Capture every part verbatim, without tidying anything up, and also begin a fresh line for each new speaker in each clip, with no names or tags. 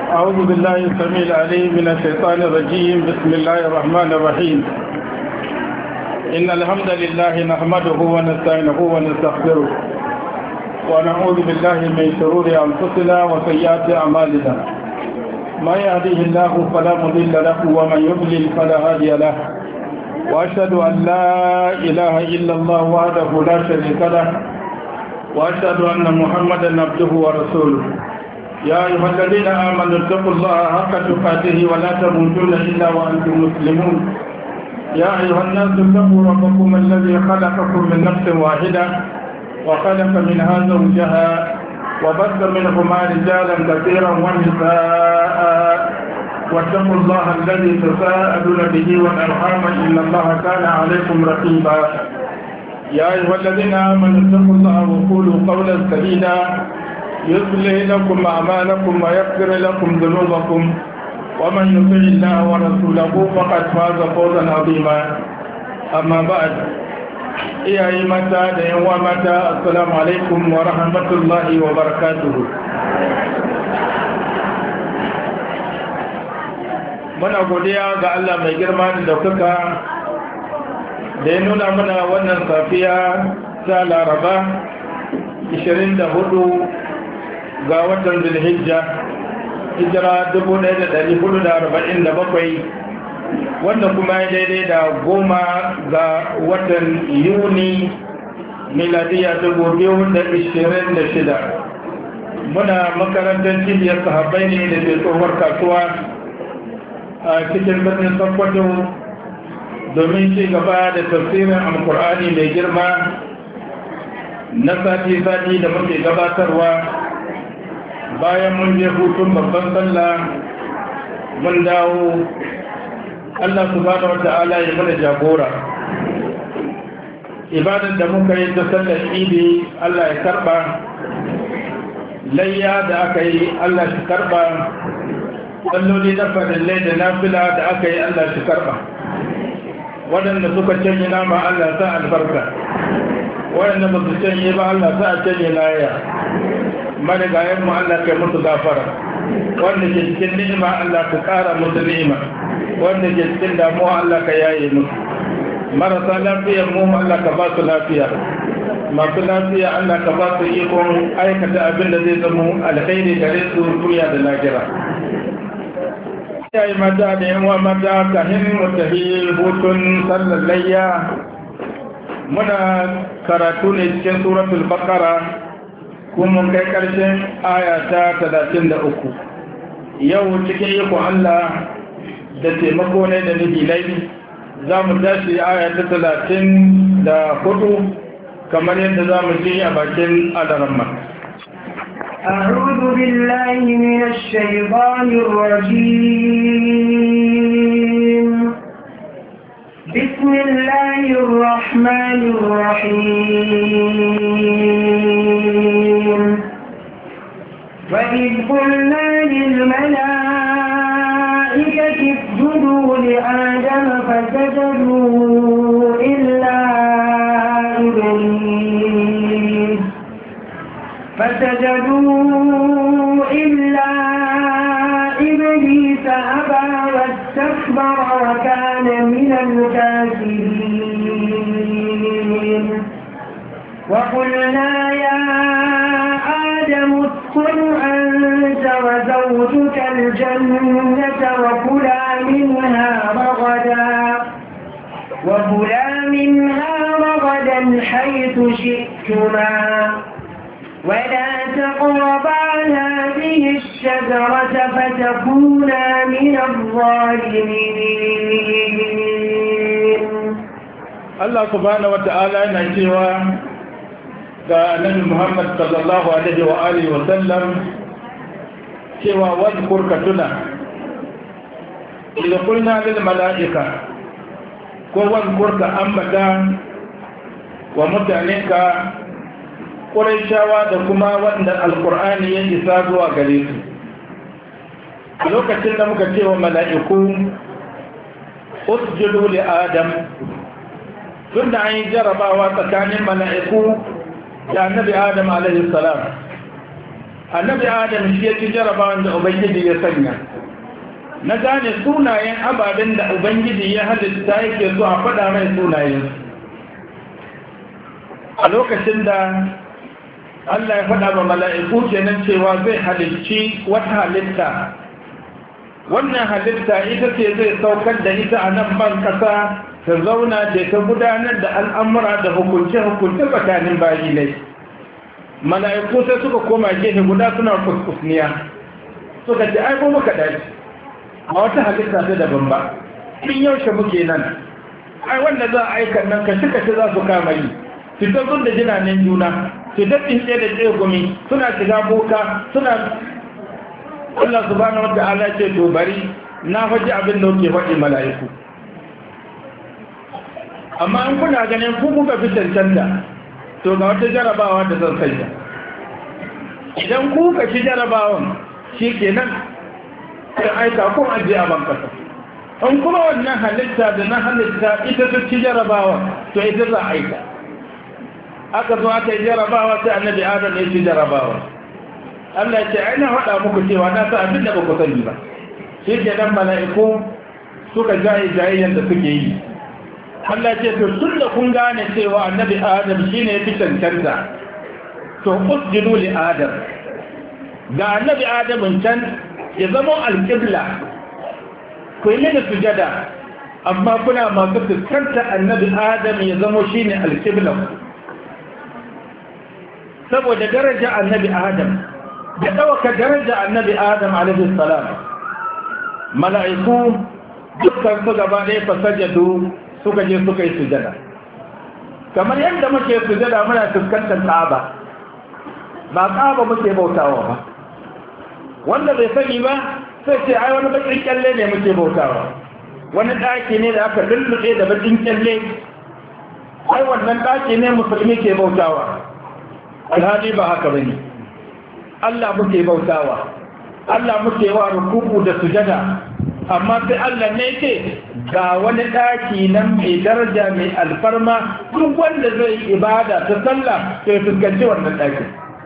أعوذ بالله السميع العليم من الشيطان الرجيم. بسم الله الرحمن الرحيم. إن الحمد لله نحمده ونستعينه ونستغفره ونعوذ بالله من شرور أنفسنا وسيئات أعمالنا. ما يهديه الله فلا مضل له ومن يضلل فلا هادي له. وأشهد أن لا إله إلا الله وحده لا شريك له وأشهد أن محمدا عبده ورسوله. يا أيها الذين آمنوا اتقوا الله حق تقاته ولا تموتن إلا وأنتم مسلمون. يا أيها الناس اتقوا ربكم الذي خلقكم من نفس واحدة وخلق منها زوجها وبث منهما رجالا كثيرا ونساء واتقوا الله الذي تساءلون به والأرحام إن الله كان عليكم رقيبا. يا أيها الذين آمنوا اتقوا الله وقولوا قولا سديدا يصلح لكم أعمالكم ويغفر لكم ذنوبكم ومن يطع الله ورسوله فقد فاز فوزا عظيما. أما بعد iyaye mata da yan uwa mata, assalamu alaikum wa rahmatullahi wa barakatuhu. Muna godiya ga Allah mai girma da daukaka da ya nuna mana wannan safiya ta Laraba ishirin da hudu ga watan Zulhijja, hijira dubu ɗaya da ɗari hudu da arba'in da bakwai, wanda kuma ya daidai da goma ga watan Yuni miladiya dubu biyu da ishirin da shida. Muna makarantar cibiyar sahabbai ne da ke tsohuwar kasuwa a cikin birnin Sokoto domin ci gaba da tafsirin Alkur'ani mai girma na sati-sati da muke gabatarwa bayan mun je hutun babban sallah. Mun dawo, Allah subhanahu wata'ala ya mana jagora. Ibadar da muka yi ta sallar idi Allah ya karba, layya da aka yi Allah shi karba, salloli na farillai da nafila da aka yi Allah shi karba. Waɗanda suka canye nama Allah sa albarka, waɗanda ba su canye ba Allah sa a canye laya. Marigayen mu Allah kai musu gafara, wanda ke cikin ni'ima Allah ka ƙara musu ni'ima, wanda ke cikin damuwa Allah ka yaye musu. Marasa lafiyar mu Allah ka ba su lafiya, masu lafiya Allah ka ba su ikon aikata abin da zai zama alkhairi gare su duniya da lahira. Iyaye mata da yan uwa mata, kahin mu tafi hutun sallar layya muna karatu ne cikin suratul baqara kuma kai karshen aya ta talatin da uku. Yau cikin ikon Allah da taimako ne da nufilai za mu tashi aya ta talatin da hudu kamar yadda za mu ji a bakin alaramma.
أعوذ بالله من الشيطان الرجيم. بسم الله الرحمن الرحيم. وإذ قلنا للملائكة اسجدوا لآدم فسجدوا إلا إبليس فسجدوا إلا إبليس أبى واستكبر وكان من الكافرين. وقلنا يا آدم اسكن أنت وزوجك الجنة وكلا منها رغدا وكلا منها رغدا حيث شئتما ولا تقربا هذه الشجرة فتكونا من الظالمين.
الله سبحانه وتعالى نجيوا ga annabi Muhammad sallallahu alaihi wa alihi wa sallam cewa wadkur ka tuna idan kulna lil mala'ika ko wadkur ka ambata wa mutanenka Qurayshawa da kuma wanda alqur'ani ya isa zuwa gare su. A lokacin da muka ce wa mala'iku usjudu li adam, tunda an yi jarabawa tsakanin mala'iku da annabi Adam alaihi salam, annabi adam shi ya ci jarabawan da ubangiji ya sanya na gane sunayen ababen da ubangiji ya halitta yake so a faɗa mai sunayen a lokacin da Allah ya faɗa ba mala'iku kenan cewa zai halicci wata halitta wannan halitta ita ce zai saukar da ita a nan ban ƙasa ta zauna da ta gudanar da al'amura da hukunce-hukunce tsakanin bayi ne mala'iku sai suka koma gefe guda suna kuskusniya suka ce aiko muka dace a wata halitta ta daban ba in yaushe muke nan ai wanda za a aikan nan kashi-kashi za su kama yi fitar sun da jinanen juna fitar tsince da tsegumi suna shiga boka suna Allah subhanahu wa ta'ala ce to bari na faɗi abin da kuke faɗi mala'iku amma an kuna ganin ku kuka fi cancanta to ga wata jarabawa da zan sanya idan ku ka ci jarabawan shi kenan ka aika kun ajiye a bankasa an kuma wannan halitta da na halitta ita ta ci jarabawa to ita za a aika aka zo aka yi jarabawa sai annabi adam ya ci jarabawa Allah ya ce ai na faɗa muku cewa na sa abin da ba ku sani ba shi kenan mala'iku suka jaye jayayyen da suke yi Allah ce to tun da kun gane cewa annabi Adam shine ya fi cancanta to usjudu li Adam ga annabi Adam can ya zama alqibla ku yi da sujada amma kuna masu fuskanta annabi Adam ya zama shine alqibla saboda daraja annabi Adam da dauka daraja annabi Adam alaihi salam mala'iku dukkan su gaba ɗaya fasajadu suka je suka yi sujada kamar yadda muke sujada muna fuskantar Ka'aba ba Ka'aba muke bautawa ba wanda bai sani ba sai ce ai wani bakin kyalle ne muke bautawa wani daki ne da aka lulluɓe da bakin kyalle ai wannan daki ne musulmi ke bautawa alhali ba haka bane Allah muke bautawa Allah muke wa ruku'u da sujada amma sai Allah ne ce ga wani ɗaki nan mai daraja mai alfarma duk wanda zai ibada ta sallah sai fuskanci wannan ɗaki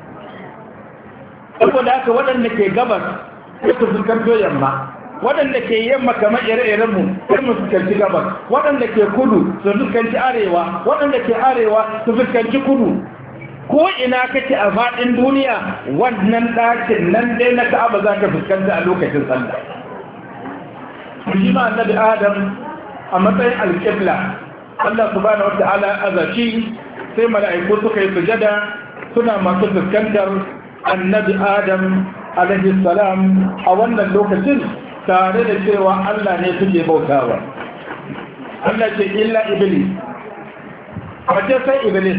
saboda haka waɗanda ke gabas sai su fuskanto yamma waɗanda ke yamma kamar ire-irenmu sai mu fuskanci gabas waɗanda ke kudu su fuskanci arewa waɗanda ke arewa su fuskanci kudu ko ina kake a faɗin duniya wannan ɗakin nan dai na Ka'aba za ka fuskanta a lokacin sallah shi ma annabi Adam a matsayin alƙibla Allah subhanahu wata'ala azaci sai mala'iku suka yi sujada suna masu fuskantar annabi Adam alaihi salam a wannan lokacin tare da cewa Allah ne suke bautawa Allah ce illa iblis wace sai iblis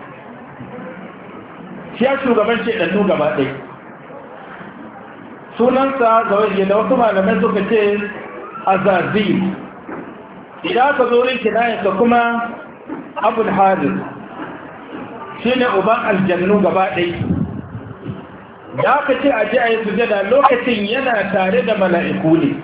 shi ya shugaban shaidannu gaba ɗaya sunansa ga wajen da wasu malamai suka ce azazil idan aka zo rin kinayensa kuma abul hadis shi ne uban aljannu gaba ɗai da aka ce a ji a yi sujada lokacin yana tare da mala'iku ne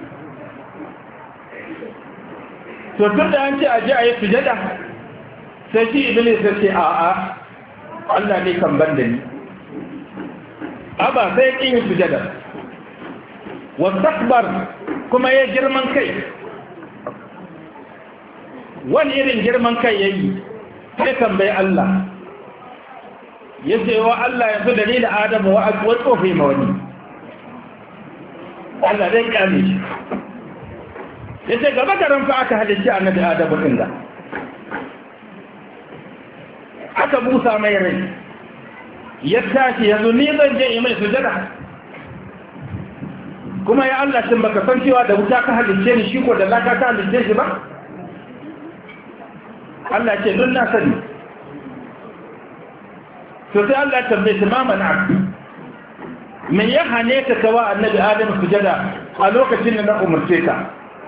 to tun da an ce a ji a yi sujada sai shi iblis ya ce a'a Allah ne kan ban da ni aba sai ƙin yi sujada wastakbar kuma ya girman kai wani irin girman kai ya yi sai tambayi Allah ya ce wa Allah yanzu da ni da Adamu wa tsofi ma wani Allah zai kame shi ya ce gaba garin fa aka halitta annabi Adamu ɗin da aka busa mai rai ya tashi yanzu ni zan je yi mai sujada kuma ya Allah shin baka san cewa da wuta ka halicce ni shi ko da laka ka halicce shi ba Allah ce don na sani to sai Allah tambaye shi ma mana me ya hane ka kawa annabi Adam sujada a lokacin da na umurce ka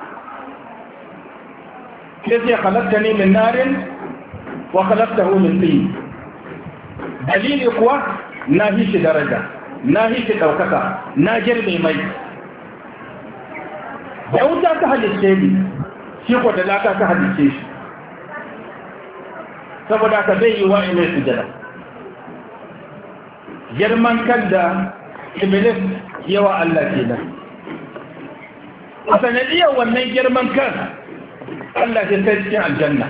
sai ya khalaqtani min narin wa khalaqtahu min tin dalili kuwa na hishi daraja na hishi daukaka na girbe mai da wuta ka halice ni shi ko da laka ka halice shi saboda ka bai yi wa ina sujada girman kan da iblis yawa Allah kenan. A sanadiyar wannan girman kan Allah ya kai cikin aljanna.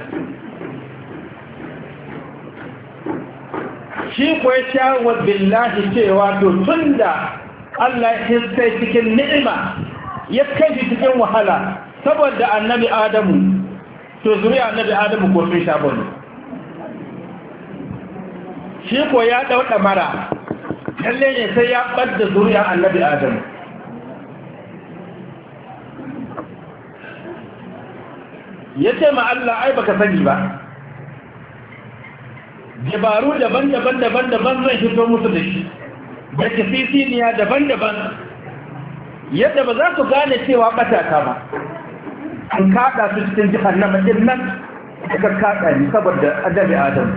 Shi kuwa ya shawo billahi cewa to tun da Allah ya kai cikin ni'ima ya kai shi cikin wahala saboda annabi Adamu, to zuriya annabi Adamu ko sun sha bane. Shi ko ya dauɗa mara lalle ne sai ya ɓadda zuriya annabi Adamu. Ya ce ma Allah ai baka sani ba, dabaru daban-daban daban-daban zan fito musu da shi, da kifisiniya daban-daban yadda ba za su gane cewa ɓatata ba. An kaɗa su cikin jihannama ɗin nan suka kaɗa ni saboda annabi Adamu.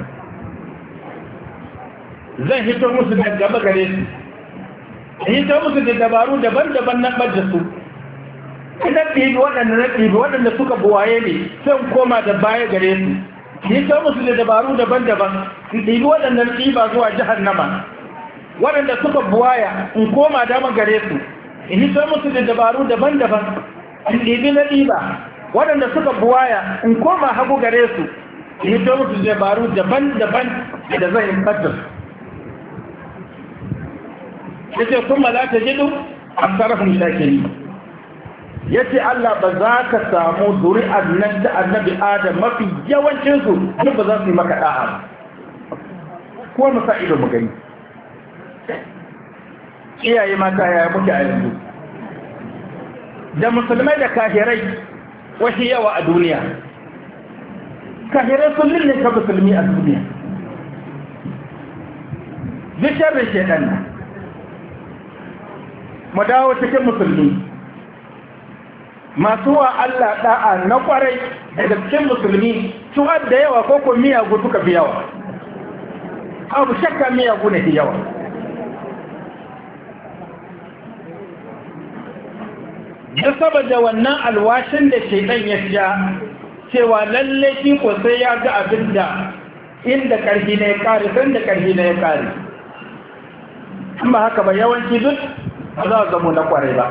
Zan hito musu da gaba gare su, hito musu da dabaru daban-daban na ɓadda su. Ina ɗibi waɗanda na ɗibi waɗanda suka buwaye ne sai koma da baya gare su. Hito musu da dabaru daban-daban, in ɗibi waɗanda na ɗiba zuwa jahannama. Waɗanda suka buwaya in koma dama gare su. In hito musu da dabaru daban-daban, in ɗibi na ɗiba waɗanda suka buwaya in koma hagu gare su. In hito musu da dabaru daban-daban da zai in ɓadda su. Ya ce kuma za ta jidu a sarrafin shakiri. Ya ce Allah ba za ka samu zuri'ar nan da annabi Adam mafi yawancinsu duk ba za su yi maka ɗa'a ba. Ko mu sa ido mu gani. Iyaye mata yaya muke a yanzu. Da musulmai da kahirai wasu yawa a duniya. Kahirai sun lullunta musulmi a duniya. Duk sharrin shaidan nan. Mu dawo cikin musulmi masu wa Allah da'a na kwarai daga cikin musulmi su da yawa ko ko miyagu suka fi yawa. Abu shakka miyagu ne fi yawa. Da saboda wannan alwashin da shaidan ya sha cewa lalle shi ko sai ya ga abin da inda ƙarfi na ya ƙare san da ƙarfi na ya ƙare. Amma haka ba yawanci duk ba za a zamo na kwarai ba.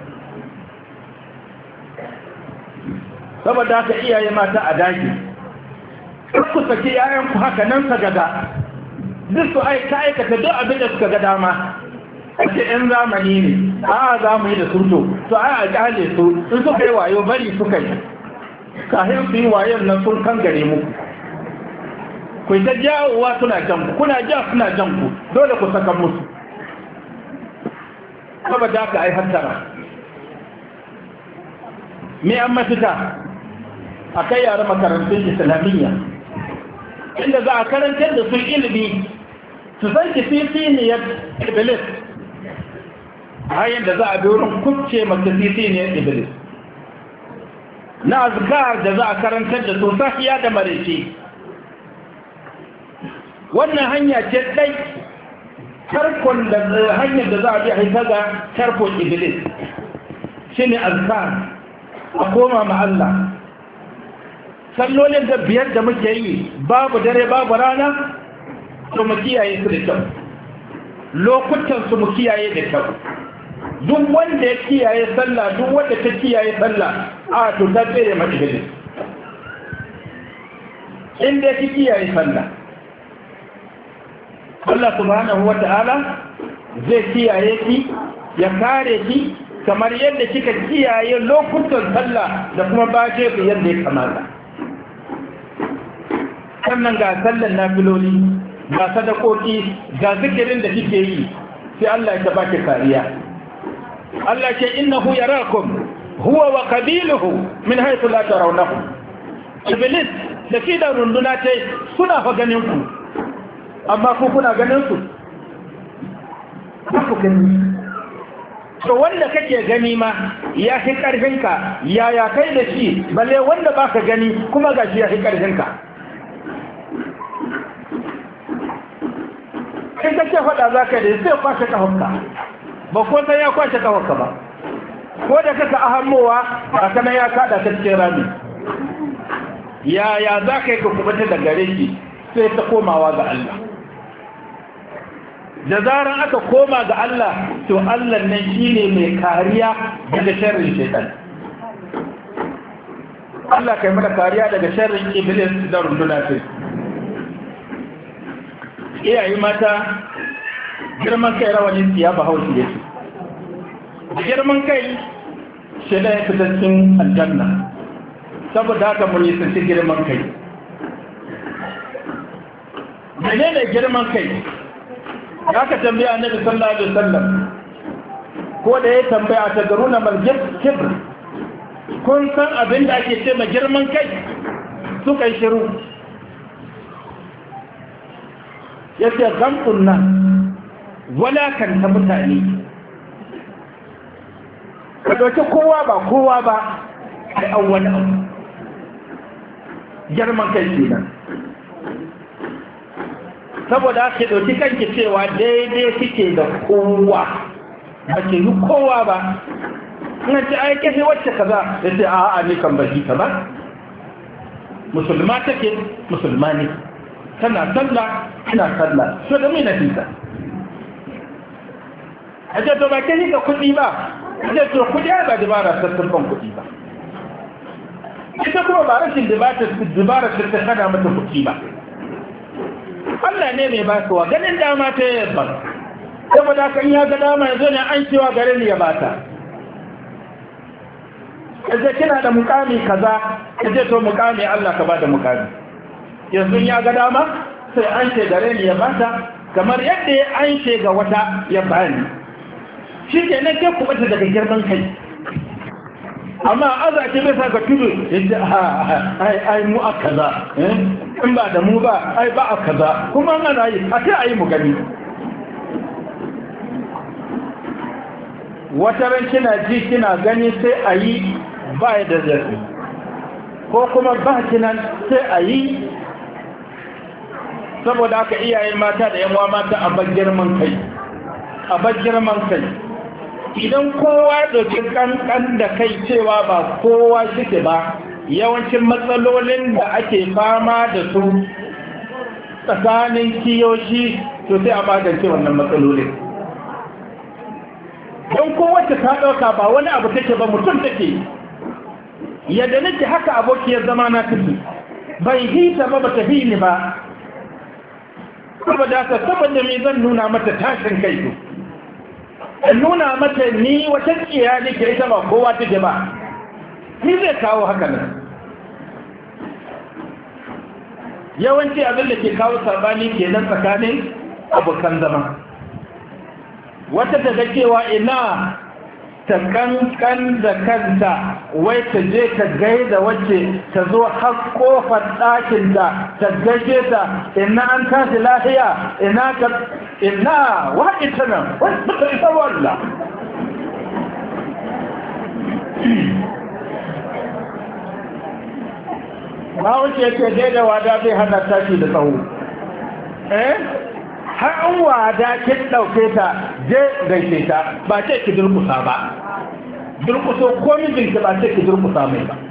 Saboda haka iyaye mata a daji ku saki yayanku haka nan sagada duk su aika aikata duk abin da suka ga dama. Ake ‘yan zamani ne a za mu yi da surto to a a ƙale su in suka yi wayo bari suka yi kafin su yi wayon nan sun kan gare muku. Ku ta jawowa suna jan ku kuna ja suna jan ku dole ku saka musu. Saboda haka ai hattara me an mafita a kai yara makarantun islamiyya inda za a karantar da su ilimi su san kififiniyar iblis hanyar da za a bi wurin kubce maka kififiniyar iblis na azkar da za a karantar da su safiya da maraice. Wannan hanya ce ɗai tarkon da hanyar da za a bi haifar da tarkon iblis shi ne azkar a koma ma Allah. Sallolin da biyar da muke yi babu dare babu rana to mu kiyaye su da kyau, lokutan su mu kiyaye da kyau. Duk wanda ya kiyaye sallah duk wanda ta kiyaye sallah a to ta tsere ma iblis. Inda ki kiyaye sallah Allah subhanahu wa ta'ala zai kiyaye ki ya kare ki kamar yadda kika kiyaye lokutan sallah da kuma baje ku yadda ya kamata. Sannan ga sallan nafiloli ga sadakoki ga zikirin da kike yi sai Allah ya baki kariya. Allah ce innahu yarakum huwa wa qabiluhu min haythu la tarawnahu. Iblis da kida runduna ce suna fa ganin ku amma ku kuna ganin su ku gani. To wanda kake gani ma ya fi ƙarfinka yaya kai da shi balle wanda baka gani kuma gashi ya fi ƙarfinka. in ka ce faɗa za ka da sai kwashe ƙahonka ba ko sai ya kwashe ƙahonka ba ko da kaka ahammowa a kana ya kaɗa ta cikin rami yaya za ka yi ka kubuta da gare shi sai ta komawa ga Allah. Da zaran aka koma ga Allah to Allah nan shine mai kariya daga sharrin shaitan. Allah kai mana kariya daga sharrin iblis da runduna ce. Iyaye mata, girman kai rawanin siya ba haushi yake. Girman kai shi da ya fita cikin aljanna, saboda haka mun yi sun girman kai. Menene girman kai? Ya ka tambaya Annabi sallallahu alaihi wasallam, ko da ya tambaya ta garuna mal kibr, kun san abin da ake ce ma girman kai? Suka yi shiru. Yace gamtun nan walakanta mutane, ka ɗauki kowa ba kowa ba a an wani abu. Girman kai kenan. Saboda ake ɗauki kanki cewa daidai kike da kowa, ba ke yi kowa ba. Ina ce ai kashe wacce kaza, ya ce a'a ni kan baki ka ba. Musulma take, musulma ne. Tana sallah, ina sallah. So da mai nafisa. A ce to ba ke yi ka kuɗi ba, a ce to kuɗi ba dabara sassan ban kuɗi ba. Ita kuma ba rashin dabara ta kana mata kuɗi ba. Allah ne mai basuwa, ganin dama ta yi yabba. Saboda kan ya ga dama yanzu ne an cewa garin ya bata. Kaje kina da mukami kaza, kaje to mukami Allah ka bada mukami. Yanzu ya ga dama sai an ce garin ya bata, kamar yadda ya an ce ga wata ya bani. Shi ke nan ke kubata daga girman kai. Amma aza ke bai saka tudu yadda ai ai mu a kaza, in ba da mu ba ai ba a kaza, kuma ana yi a kai a yi mu gani. Wata ran kina ji kina gani sai a yi ba da zafi, ko kuma ba kinan sai a yi. Saboda haka iyaye mata da yanwa mata a bar girman kai, a bar girman kai. Idan kowa ɗauki kankan da kai cewa ba kowa shike ba, yawancin matsalolin da ake fama da su tsakanin kiyoshi to sai a magance wannan matsalolin. Don kowace ta ɗauka ba wani abu take ba, mutum take. Yadda nake haka abokiyar zama na take, bai hita ba ba ta ni ba. Saboda haka saboda me zan nuna mata tashin kai to. In nuna mata ni wata tsiya ne ke ita ba kowa take ba, ni zai kawo haka nan. Yawanci abin da ke kawo sabani ke nan tsakanin abokan zama. Wata ta ga cewa ina ta kankan da kanta wai ta je ta gaida wacce ta zo har kofar ɗakin da ta gaje ta, ina an tashi lafiya, ina ka ina wa ita nan wata ta isa wallah. ba wuce yake gaida wada zai hana tashi da tsawo, eh har an wada kin ɗauke ta je gaishe ta, ba ce ki durkusa ba. Durkuso ko mijinki ba ce ki durkusa mai ba.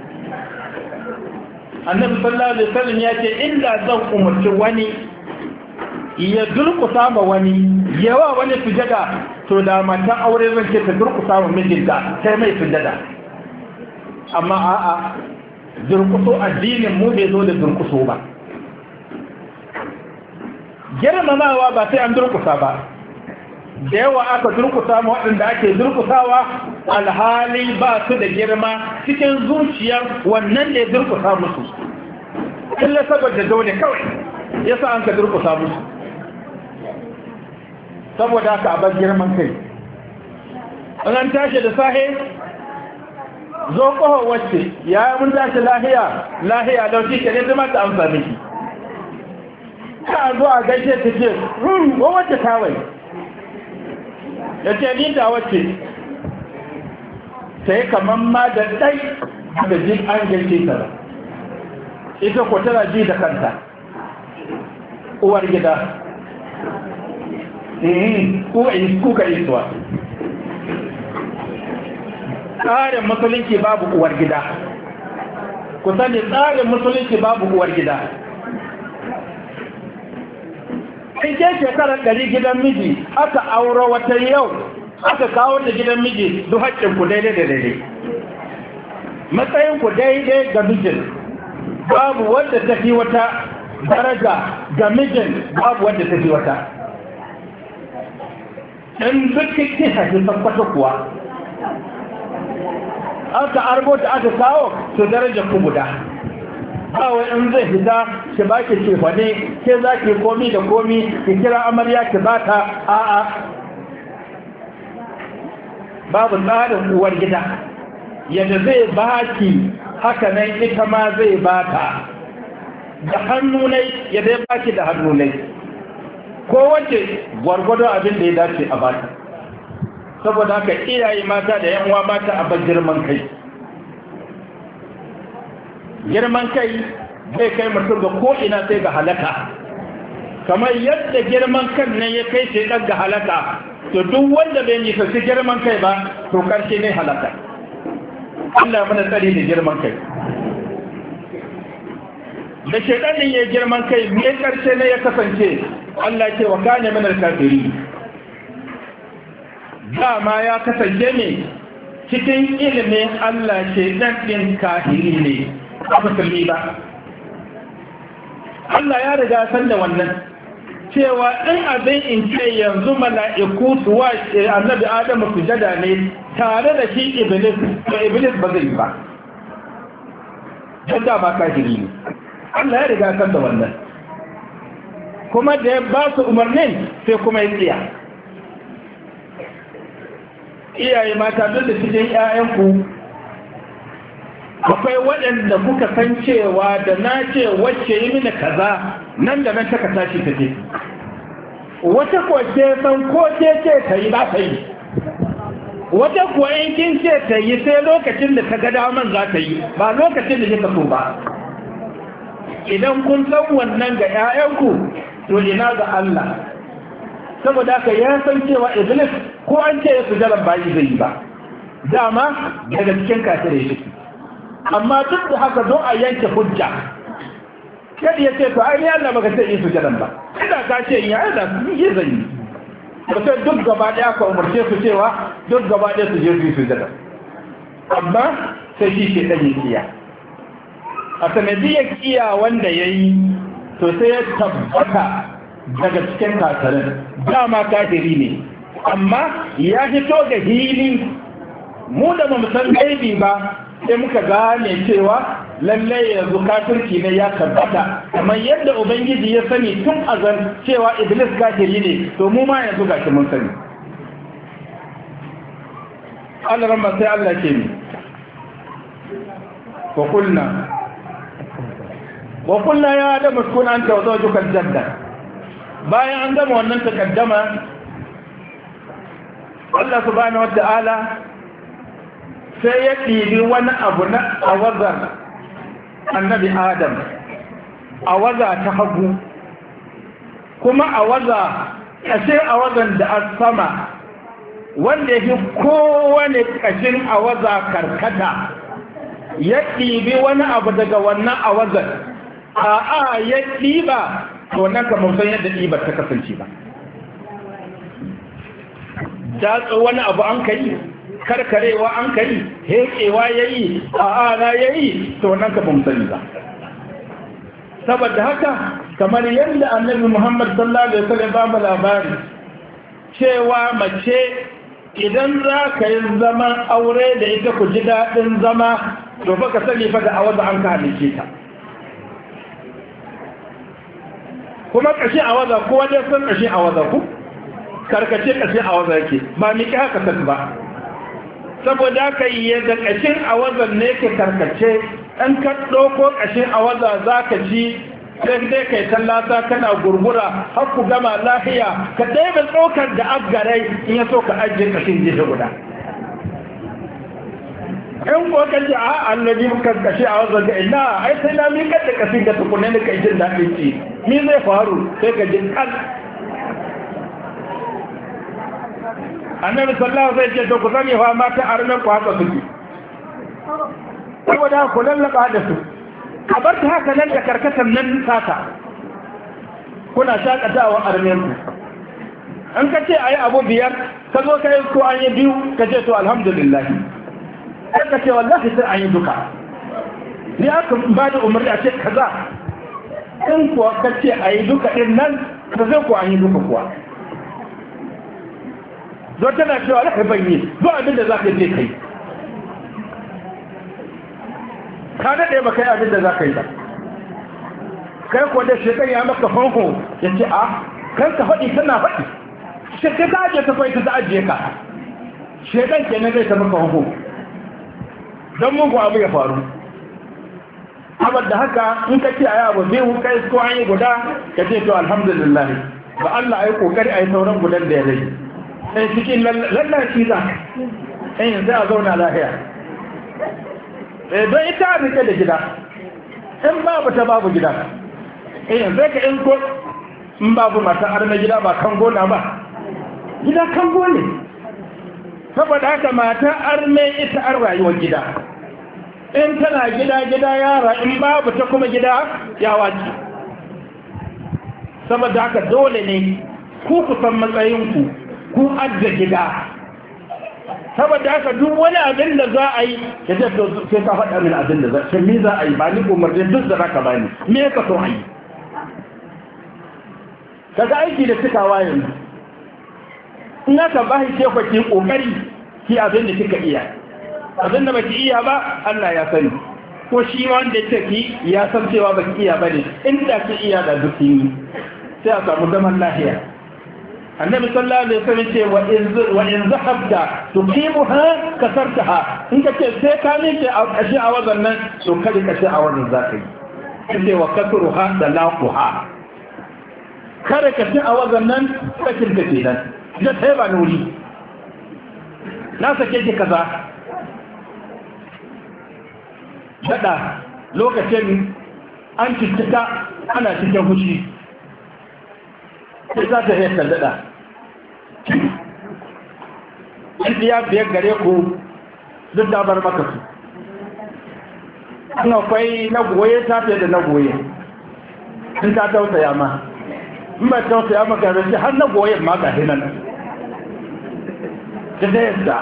Annabi sallallahu alaihi wasallam ya ce inda zan umarci wani ya durkusa ma wani, yawa wani sujada, to da mata aure zan ce ta durkusa ma mijinta sai mai sujada. Amma a'a, durkuso addinin mu bai zo da durkuso ba. Girmamawa ba sai an durkusa ba. Da yawa aka durkusa ma waɗanda ake durkusawa alhali ba su da girma cikin zuciyar wannan da ya durkusa musu. Illa saboda dole kawai yasa an ka durkusa musu. Saboda haka a bar girman kai. An tashi da sahe zo ƙohon wacce ya mun tashi lahiya lahiya laushi ke ne zama ta amsa miki. Ka zo a gaishe ta ce ruru ko wacce kawai ya ce ni da wacce sai kamar ma da ɗai da ji an gaishe ta ita ko tana ji da kanta uwar gida kuka isuwa. Tsarin musulunci babu uwar gida, ku sani tsarin musulunci babu uwar gida. In ke shekarar ɗari gidan miji aka auro wata yau aka kawo da gidan miji duk haƙƙin ku daidai da daidai, matsayin ku daidai ga mijin, babu wanda ta fi wata daraja ga mijin, babu wanda ta fi wata. in duk kin haƙi tabbata kuwa aka arbo ta aka kawo to daraja ku guda. kawai in zai fita ki ba ki cefa ne ke za ki komi da komi ki kira amarya ki ba ta a'a, babu tsarin uwar gida yadda zai ba ki haka nan ita ma zai ba ta da hannu ne yadda ya ba ki da hannu ne, ko wace gwargwado abin da ya dace a ba ta. saboda haka iyaye mata da yan uwa mata a bar girman kai. girman kai zai kai mutum ga ko'ina sai ga halaka, kamar yadda girman kan nan ya kai shi ɗan ga halaka, to duk wanda bai nisanci girman kai ba to ƙarshe ne halaka. Allah mana tsari da girman kai. da shaidanin ya girman kai mai ƙarshe ne ya kasance Allah ce wa kane minar kafiri, dama ya kasance ne cikin ilimin Allah shaidan ɗin kafiri ne ba musulmi ba. Allah ya riga san da wannan cewa in abin in ce yanzu mala'iku su wa annabi Adamu sujada ne tare da shi Iblis, to Iblis ba zai ba, don da ba kafiri ne. Allah ya riga san da wannan, kuma da ya ba su umarnin sai kuma ya tsiya. Iyaye mata duk da cikin 'ya'yanku akwai waɗanda kuka san cewa da na ce wacce yi mini kaza nan da nan taka tashi ta ce, wata kuwa ce san ko ce ce ta yi ba ta yi, wata kuwa in kin ce ta yi sai lokacin da ta ga daman za ta yi ba lokacin da kika so ba. Idan kun san wannan ga 'ya'yanku to ina ga Allah, saboda haka ya san cewa Iblis ko an ce ya sujaran bayi zai yi ba, dama daga cikin kafirai shi. Amma duk da haka don a yanke hujja kada ya ce to ai ni Allah baka ce yi sujadan ba, ina ka ce in ya da yi zai yi ba, sai duk gaba daya ka umarce su cewa duk gaba daya su je su yi sujada, amma sai shi ke dan kiya. A sanadiyar kiya wanda ya yi to sai ya tabbata daga cikin kafirin, dama kafiri ne amma ya fito ga hili, mu da ba mu san gaibi ba sai muka gane cewa lallai yanzu kafirci ne ya tabbata, kamar yadda ubangiji ya sani tun azal cewa Iblis kafiri ne, to mu ma yanzu gashi mun sani. Allah ramma sai Allah ke ni wa kulna wa kulna ya adamu kun anta wa zawjuka aljanna. Bayan an gama wannan takaddama Allah subhanahu wa ta'ala sai ya ɗibi wani abu na awazar annabi Adam, awaza ta hagu, kuma awaza ƙashin awazan da a sama wanda ya fi kowane ƙashin awaza karkata, ya ɗibi wani abu daga wannan awazar, a'a ya ɗiba to nan kamar san yadda ɗibar ta kasance ba. Datsa wani abu an kai, karkarewa an kai, hekewa ya yi, a'ana ya yi, to nan ka sani ba. Saboda haka kamar yadda annabi Muhammad sallallahu alaihi wasallam ba mu labari cewa mace idan za ka yi zaman aure da ita ku ji daɗin zama, to fa ka sani fa da awaza an ka halice ta. Kuma ƙashin awaza ko wajen san ƙashin awaza ku karkace ƙashin awaza yake ba ni haka san ba. Saboda haka yadda ƙashin awazan ne ke karkace, ɗan ka ɗauko ƙashin awaza za ka ci sai dai kai tallata kana gurgura har ku gama lafiya, ka ɗaya tsokar da agarai in ya so ka ajiye ƙashin jihe guda. in ko ka ji a annabi kan kashe a wajen ga ina ai sai na mi kada kashin da tukunne ne kai jin daɗin ci mi zai faru sai ka jin kan annabi sallallahu alaihi wasallam ya ce ku sani fa mata armen ku haka suke saboda ku lallaka da su a bar ta haka nan da karkatan nan sata kuna shakatawa armen ku an ka ce a yi abu biyar ka zo ka yi ko an yi biyu ka ce to alhamdulillah sai ka ce wallahi sai an yi duka ni aka ba da umarni a ce kaza in kuwa ka ce a yi duka ɗin nan ka zai kuwa an yi duka kuwa zo tana cewa da ban yi zo abin da za ka je kai ka daɗe ba kai abin da za ka yi ba kai kuwa da shekan ya maka fanko ya ce a kan ka faɗi tana faɗi shekan ka ajiye ta faɗi ta ajiye ka shekan ke na zai ta maka fanko don mugu abu ya faru abar da haka in ka ce a yi abu biyu kai ko an yi guda ka ce to alhamdulillah ba Allah ya yi kokari a yi sauran gudan da ya rage sai cikin lallashi za in yanzu a zauna lahiya don ita a rike da gida in babu ta babu gida in yanzu ka in ko in babu mata arna gida ba kango na ba gida kango ne saboda haka mata arme ita an rayuwar gida in tana gida gida yara in babu ta kuma gida ya wace saboda haka dole ne ku ku san matsayinku ku adda gida saboda haka duk wani abin da za a yi ya ce to sai ka faɗa min abin da za a yi za a yi ba ni umarni duk da zaka bani me ka so a yi kaga aiki da cikawa yanzu in aka ba shi kefa ki kokari ki abin da kika iya abin da baki iya ba Allah ya sani ko shi wanda yake ki ya san cewa baki iya bane inda ki iya da duk yi sai a samu zaman lafiya annabi sallallahu alaihi wasallam ce wa in wa in zahabta tuqimuha kasartaha in kace sai ka miƙe a kashi a wazan nan to kada kashi a wazan zakai sai wa kasruha da laquha kada kashi a wazan nan sakin ta kenan da sai ba nuri na sake ki kaza dada lokacin an cikita ana cikin fushi sai za ta yi dada ya biyar gare ku duk da bar maka su an akwai na goye ta fiye da na goye in ta tausaya ma in ba tausaya maka rashi har na goye ma ga hinan ta da yadda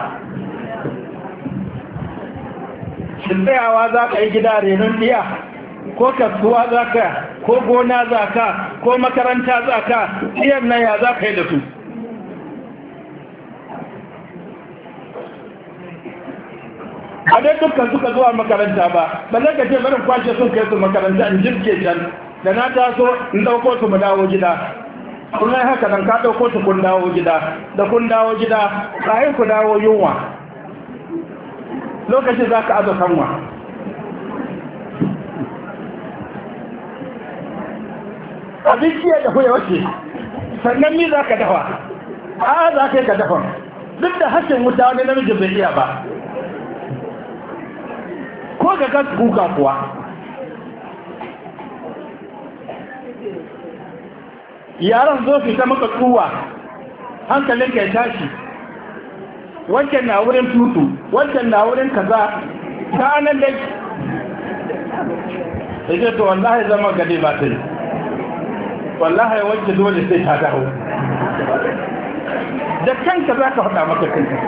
shi tsayawa za ka yi gida renon ɗiya ko kasuwa za ka ko gona za ka ko makaranta za ka ɗiyar nan ya za ka yi da su a dai dukkan suka zuwa makaranta ba ba zai ka ce barin kwashe sun kai su makaranta in jirke can da na taso in ɗauko su mu dawo gida kun yi haka nan ka ɗauko su kun dawo gida da kun dawo gida kayan ku dawo yunwa lokacin za ka aza kanwa abinci ya dafa ya wace sannan ni za ka dafa a za ka yi ka dafa duk da hasken wuta wani namiji bai iya ba ko ga gas kuka kuwa yaran zo fita maka tsuwa hankalin ka ya tashi wancan na wurin tutu wancan na wurin kaza ta anan dai sai ce to wallahi zama gade ba ta yi wallahi wacce dole sai ta dawo da kanka za ka faɗa maka kanka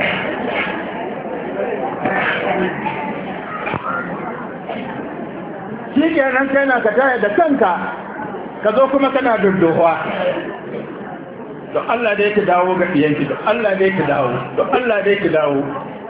shi ke nan kai na ka taya da kanka ka zo kuma kana dudduwa don Allah da yake dawo ga ɗiyanki don Allah da yake dawo don Allah da yake dawo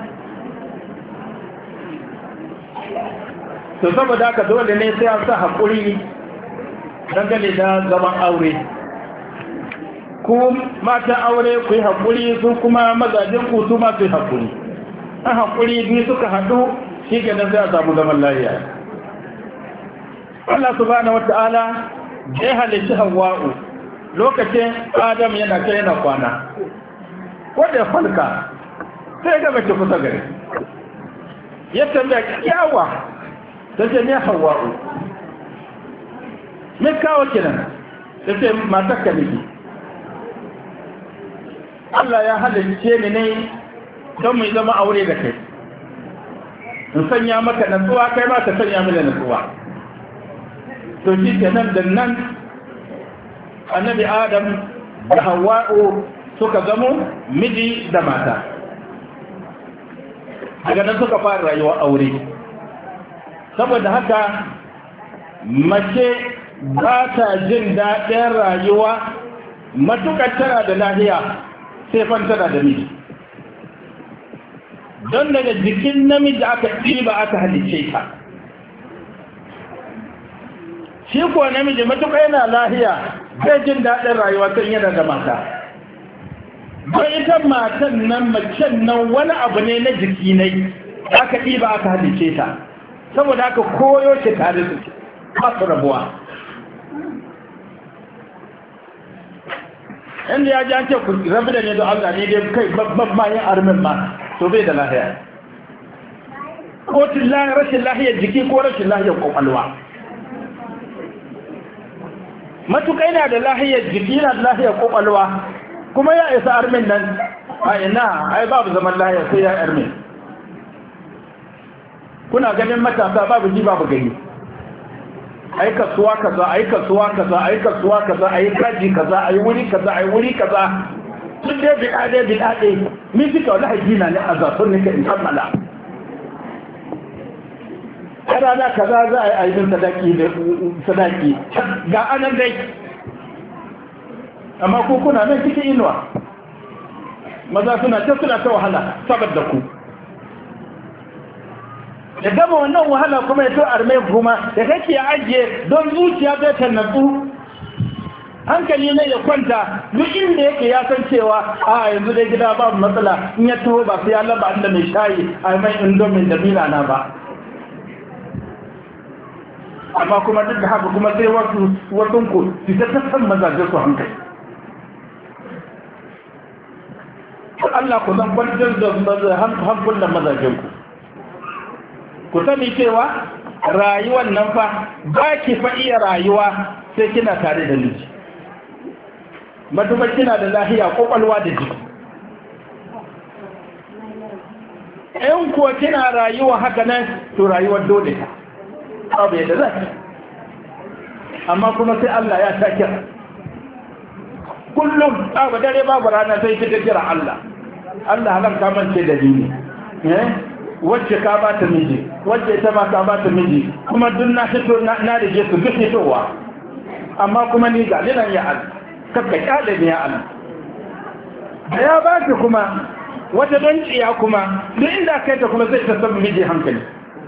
to saboda haka dole ne sai an sa haƙuri dangane da zaman aure ku matan aure ku yi haƙuri su kuma mazajen ku su ma su yi haƙuri an haƙuri biyu suka haɗu shi ke nan sai a samu zaman lafiya Allah subhanahu wata'ala ya halitta Hawwa'u lokacin Adam yana kai yana kwana wanda falka sai ga mace kusa gare ya tambaya kyawa tace ne Hawwa'u me kawo kiran tace matar ka nake Allah ya halitta ni ne don mu zama aure da kai in sanya maka natsuwa kai ma ka sanya mini natsuwa to shi ke nan da nan annabi adam da Hawwa'u suka zamo miji da mata. Daga nan suka fara rayuwar aure. Saboda haka mace ba ta jin daɗin rayuwa matuƙar tana da lahiya sai fan tana da miji. Don daga jikin namiji aka ɗiba aka halice ta. Shi kuwa namiji matuƙa yana lahiya zai jin daɗin rayuwa sun yana da mata. Don ita matan nan macen nan wani abu ne na jiki ne aka ɗiba aka halice ta. Saboda aka koyo shi tare su ba su rabuwa. Inda ya ji an ce ku rabu da ne da Allah ne dai kai babban mayan armin ma to bai da lahiya. Ko rashin lahiyar jiki ko rashin lahiyar kwakwalwa. Matuƙa yana da lahiyar jiki yana da lahiyar kwakwalwa kuma ya isa armin nan a ina ai babu zaman lahiyar sai ya armin. Kuna ganin matasa babu ji babu gani. Ai kasuwa kaza ai kasuwa kaza ai kasuwa kaza ai kaji kaza ai wuri kaza ai wuri kaza duk dai bid'a dai bid'a dai mi fika wallahi dina ne azafun ne ka in kammala rana kaza za a yi sadaki da sadaki ga anan dai amma ko kuna nan cikin inuwa maza suna ta suna ta wahala saboda ku da gama wannan wahala kuma ya to arme kuma da kake ya ajiye don zuciya zai ta natsu hankali ne ya kwanta duk inda yake ya san cewa a yanzu dai gida babu matsala in ya taho ba sai ya laba inda mai shayi a mai indomin da mila na ba amma kuma duk da haka kuma sai wasu wasu ku su ta san mazaje su hankali Allah ku zan kwantar da hankulan mazajen ku ku sani cewa rayuwar nan fa ba ki fa iya rayuwa sai kina tare da miji matuƙar kina da lahiya kwakwalwa da jiki in kuwa kina rayuwa haka nan to rayuwar dole ta abu yadda za ki amma kuma sai Allah ya ta kira kullum abu dare babu rana sai ta kira Allah Allah halarta mance da dini wacce ka ba ta miji wacce ita ma ka ba ta miji kuma duk na fito na rige su duk fitowa amma kuma ni ga linan ya Allah kakka kyale ne ya Allah da ya ba ta kuma wata don tsiya kuma duk inda kai ta kuma zai ta sabu miji hankali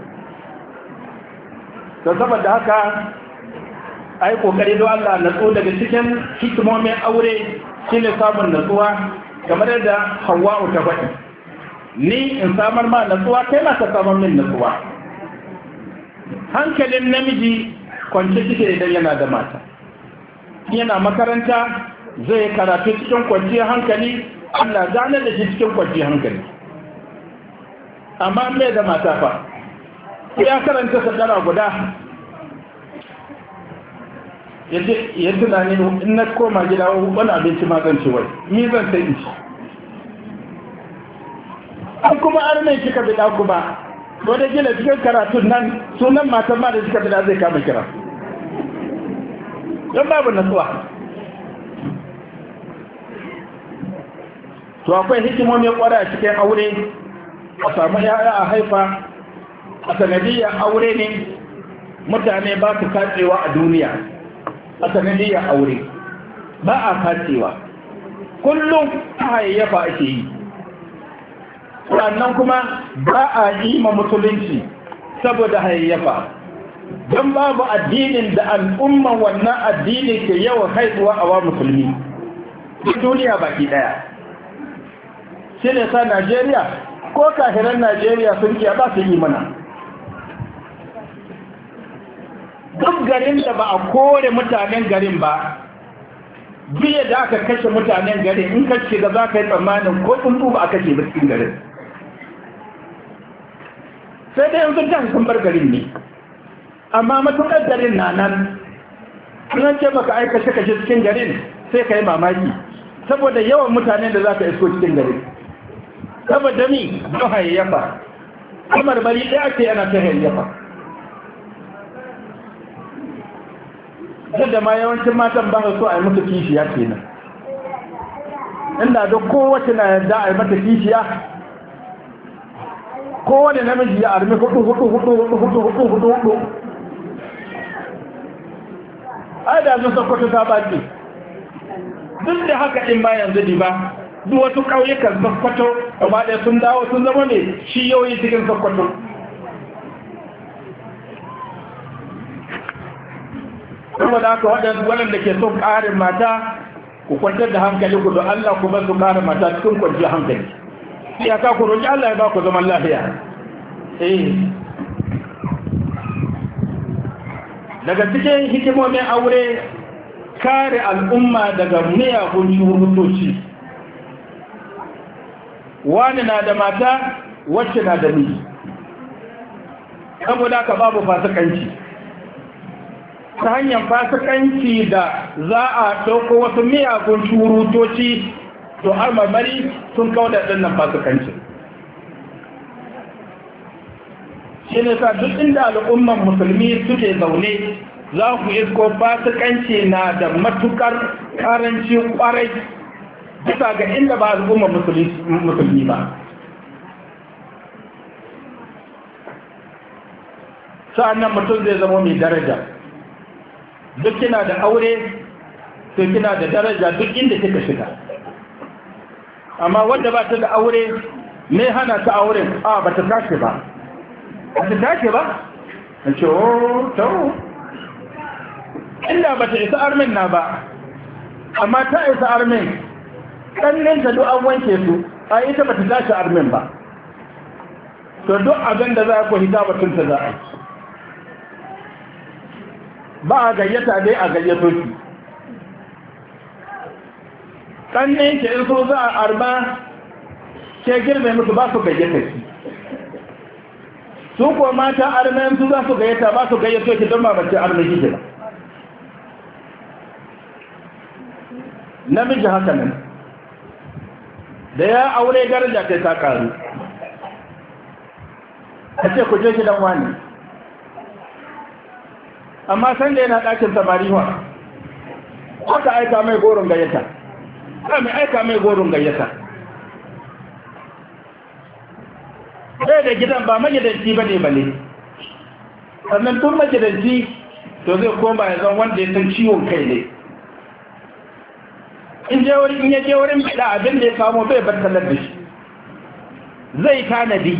to saboda haka ai kokari don Allah natsu daga cikin hikimomin aure shine samun natsuwa kamar yadda Hawwa'u ta faɗi ni in samar ma natsuwa kai ma ka samar min natsuwa hankalin namiji kwance cike idan yana da mata yana makaranta zai karatu cikin kwanciyar hankali Allah zane da shi cikin kwanciyar hankali amma mai da mata fa ya karanta sadara guda ya tunani in na koma gida wani abinci ma zan ce wai ni zan sai in ci an kuma arnai kika bida kuma wadda gina cikin karatun nan sunan matan ma da kika bida zai kama kira don babu natsuwa to akwai hikimomi kwara a cikin aure a samu yaya a haifa a sanadiyyar aure ne mutane ba su katsewa a duniya a sanadiyyar aure ba a katsewa kullum ta hayayyafa ake yi sannan kuma ba a yi ma musulunci saboda hayayyafa don babu addinin da al'umman wannan addini ke yawan haihuwa a wa musulmi duk duniya baki daya shi ne sa Najeriya ko kahiran Najeriya sun kiya ba su yi mana duk garin da ba a kore mutanen garin ba biya da aka kashe mutanen garin in ka shiga za ka yi tsammanin ko tsuntsu ba a kashe ba cikin garin sai dai yanzu jan sun bar garin ne amma matuƙar garin na nan an ce baka aika shi kashe cikin garin sai ka yi mamaki saboda yawan mutanen da za ka isko cikin garin saboda ni don hayayyafa kamar bari ɗaya ake yana ta hayayyafa da ma yawancin matan ba so a yi musu kishiya kenan inda duk kowace na yadda a yi mata kishiya, kowane namiji ya armi hudu hudu hudu hudu hudu hudu hudu hudu ai da zun sakwato ta baki. Duk da haka in ba yanzu di ba, duk wasu ƙauyukan sakwato gaba ɗaya sun dawo sun zama ne shi yoyi cikin sakwato. Saboda haka waɗanda ke son ƙarin mata, ku kwantar da hankali ku don Allah ku bar su ƙarin mata cikin kwanciyar hankali. Iyaka ku roƙi Allah ya ba ku zaman lafiya. Eh. Daga cikin hikimomin aure, kare al'umma daga miyagun shurutoci. Wani na da mata, wacce na da miji. Saboda haka babu fasikanci. Ta hanyar fasikanci da za a ɗauko wasu miyagun shurutoci, to har mamari sun kawo da ɗannan fasikanci. Shi ne sa duk inda al'umman musulmi suke zaune, za ku isko fasikanci na da matukar karanci kwarai bisa ga inda ba al'umman musulmi ba. Sa'annan mutum zai zama mai daraja. Duk kina da aure, to kina da daraja duk inda kika shiga. Amma wanda ba ta da aure, me hana ta auren? A ba ta tashi ba. Ba ta tashi ba? Na ce, o, tau. Inda ba ta isa armin na ba, amma ta isa armin, ƙanninta duk an wanke su, a ita ba ta tashi armin ba. To duk abin da za ku hita batunta za a yi. Ba a gayyata dai a gayyato ki. Ƙanninta in so za a arma, ke girme musu ba su gayyata ki. Su kuwa mata armen su za su gayyata ba su gayyato ki don ba bace armen ki ba. Namiji haka nan, da ya aure daraja kai ta karu. A ce ku je gidan wani, amma san da yana ɗakin samariwa, aka aika mai goron gayyata, ka mai aika mai goron gayyata. Ɗaya da gidan ba magidanci ba ne ba ne, sannan tun magidanci to zai koma ya zan wanda ya san ciwon kai ne. In je wurin in ya je wurin bida abin da ya samu bai battalar da shi, zai tanadi.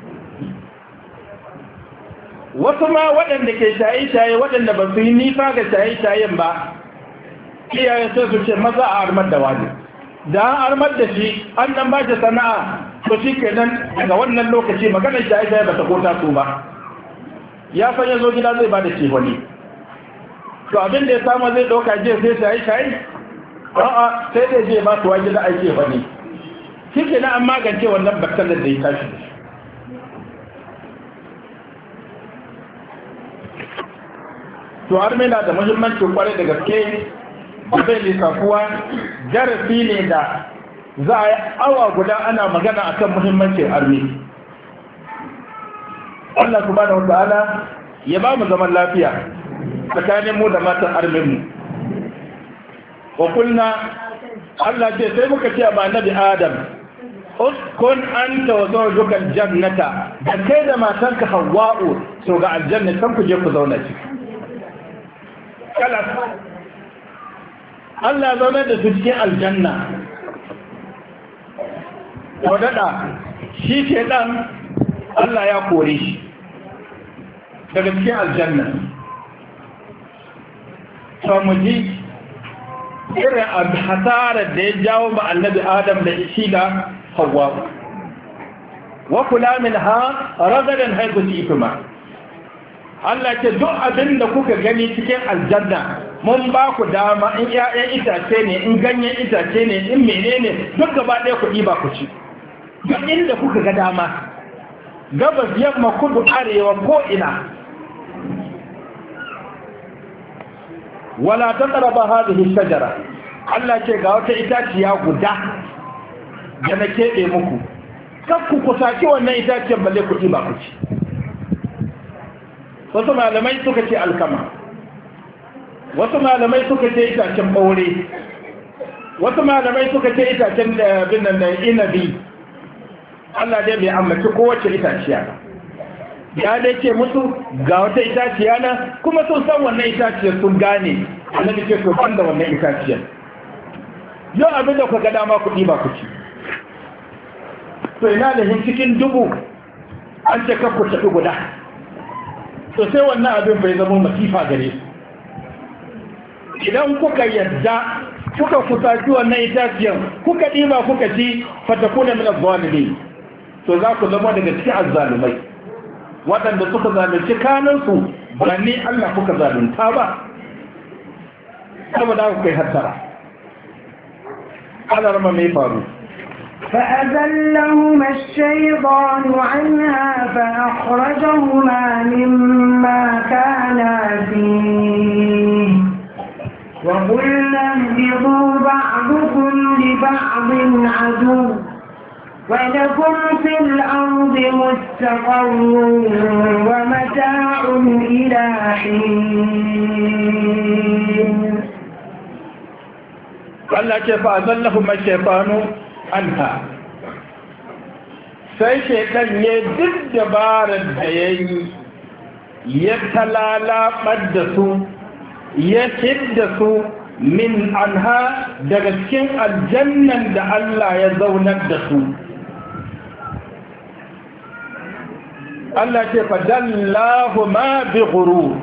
Wasu ma waɗanda ke shaye-shaye waɗanda ba su yi nisa ga shaye-shayen ba, iyaye sai su ce maza a armar da wani. Da an armar da shi an ɗan ba shi sana'a, to shi ke nan daga wannan lokaci maganar shaye-shaye ba ta kota su ba. Ya san ya zo gida zai ba da ce wani. To abin da ya samu zai ɗauka je sai shaye-shaye? A'a, sai dai je ba su wa gida aike wani. Shi ke nan an magance wannan baktalar da ya tashi da shi. To arme na da muhimmanci kwarai da gaske, da bai lissafuwa darasi ne da za a yi awa guda ana magana akan muhimmancin arme. Allah subhanahu wa ta'ala ya ba mu zaman lafiya tsakanin mu da matan armen mu. Wa kulna Allah ce sai muka ce ba nabi Adam, uskun anta wa zawjuka aljannata, da kai da matanka Hawwa'u so ga aljanna kan ku je ku zauna ciki. Kalas Allah zaune da su cikin aljanna. Wadada shi ke dan Allah ya kore shi daga cikin aljanna. Samuji irin hasarar da ya jawo ba annabi Adam da shi da Hawwa. Wa kula min ha ragadan haiku ci ikuma. Allah ce duk abin da kuka gani cikin aljanna mun ba ku dama, in ƴaƴan itace ne, in ganyen itace ne, in menene duk gaba ɗaya ku ɗiba ku ci. Duk inda kuka ga dama, gabas yamma kudu arewa ko ina. Wala taqrabu hadhihi shajara. Allah ce ga wata itaciya guda da na keɓe muku. Kar ku kusaci wannan itaciyar balle ku ɗiba ku ci. Wasu malamai suka ce alkama, wasu malamai suka ce itacen ɓaure, wasu malamai suka ce itacen da binan da inabi Allah dai bai ambaci kowace itaciya ba ya dai ce musu ga wata itaciya na kuma sun san wannan itaciyar sun gane annabi ce to ban da wannan itaciyar yau abin da ku ga dama kuɗi ba ku ci to ina da hin cikin dubu an ce kakku tafi guda to sai wannan abin bai zama masifa gare su idan kuka yadda kuka kusaci wannan itaciyar kuka ɗiba kuka ci fatakuna min az-zalimin to za ku zama daga cikin azzalumai waɗanda suka zalunci kanansu ba ni Allah kuka zalunta ba saboda ku kai hattara Allah rama mai faru
فأذلهما الشيطان عنها فأخرجهما مما كانا فيه وقلنا اهبطوا بعضكم لبعض عدو ولكم في الأرض مستقر ومتاع إلى حين
Allah ce fa azallahuma shaytanu anha sai shaytan ya duk dabarar da yayi ya talalabar da su ya hidda su min anha daga cikin aljannan da Allah ya zaunar da su Allah ce fa dallahuma bi ghurur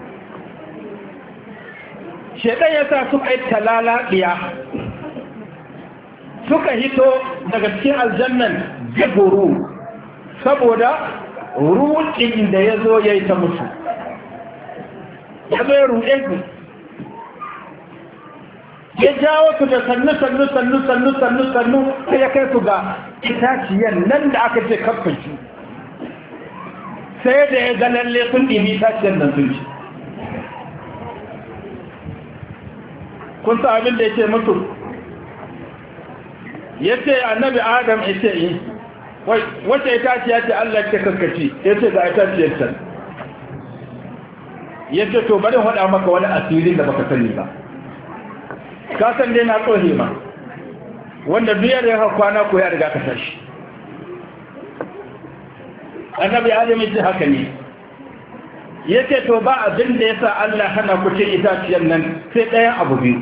shaytan ya sa su ai talalabiya suka hito daga cikin aljannan jiburu saboda ruɗin da ya zo ya yi ta musu ya zo ya ruɗe su ya jawo su da sannu sannu sannu sannu sannu sannu sai ya kai su ga itaciyan nan da aka ce kafashi sai da ya ga lalle sun ɗimi itaciyan nan sun ci kun sa abin da ya ce musu ya ce annabi adam ya ce yi wacce itaciya ce Allah ta kaskaci ya ce ga itaciyar can ya ce to bari haɗa maka wani asirin da baka sani ba ka san dai na tsohe ma wanda biyar ya kwana ko ya riga ka tashi annabi adam ya ce haka ne ya ce to ba abin da ya sa Allah hana ku cin itaciyar nan sai ɗayan abu biyu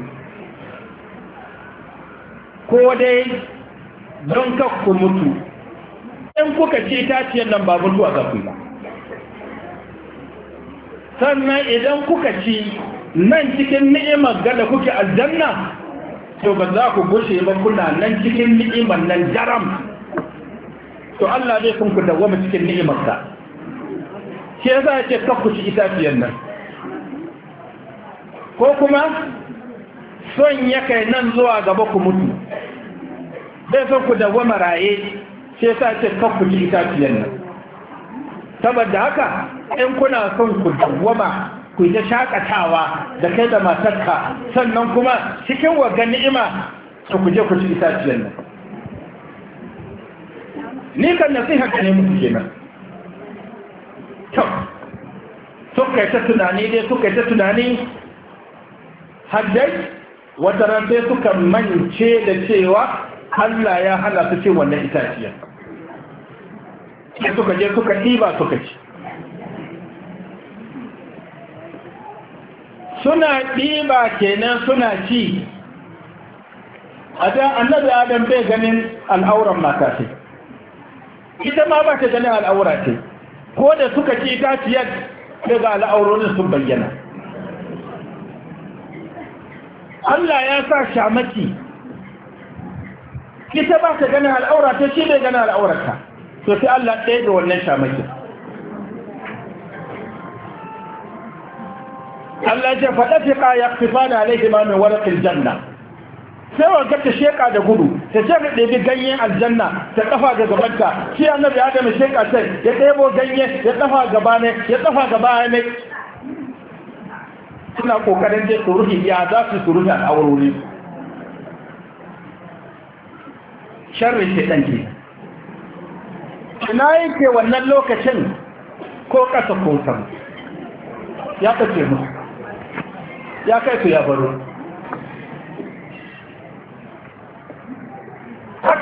ko dai don kakku mutu in kuka ci itaciyar nan ba mutuwa za ku ba sannan idan kuka ci nan cikin ni'imar gada kuke aljanna to ba za ku gushe ba kuna nan cikin ni'imar nan jaram to Allah zai kun ku dawwama cikin ni'imarsa shi yasa ya ce kakku ci itaciyar nan ko kuma son ya kai nan zuwa gaba ku mutu zai son ku dawwama raye sai sa ce kan ku ci itaciyar nan saboda haka in kuna son ku dawwama ku yi ta shakatawa da kai da matarka sannan kuma cikin waga ni'ima su ku je ku ci itaciyar nan ni kan nasiha ka ne muku kenan to suka yi ta tunani dai suka yi ta tunani haddai wata ran sai suka mance da cewa Allah ya hana su cin wannan itaciya sai suka je suka ɗiba suka ci suna ɗiba kenan suna ci a da annabi adam bai ganin al'auran mata ce ita ma ba ta ganin al'aura ce ko da suka ci itaciyar daga al'aurorin sun bayyana Allah ya sa shamaki ita ba ta gani al'aura ta shi bai gani al'aurarta to sai Allah ɗaya ga wannan shamakin Allah ya faɗa fiƙa ya fifa da alaihi ma min waraƙin janna sai wa ta sheƙa da gudu ta ce da ɗabi ganyen aljanna ta ƙafa ga gabanta shi annabi adam ya sheƙa sai ya ɗebo ganye ya ƙafa gaba ne ya ƙafa gaba ne suna ƙoƙarin je su ruhi ya za su su ruhi al'aurori sharrin shaitan ke ina yake wannan lokacin ko ƙasa ko sama ya kace musu ya kai su ya baro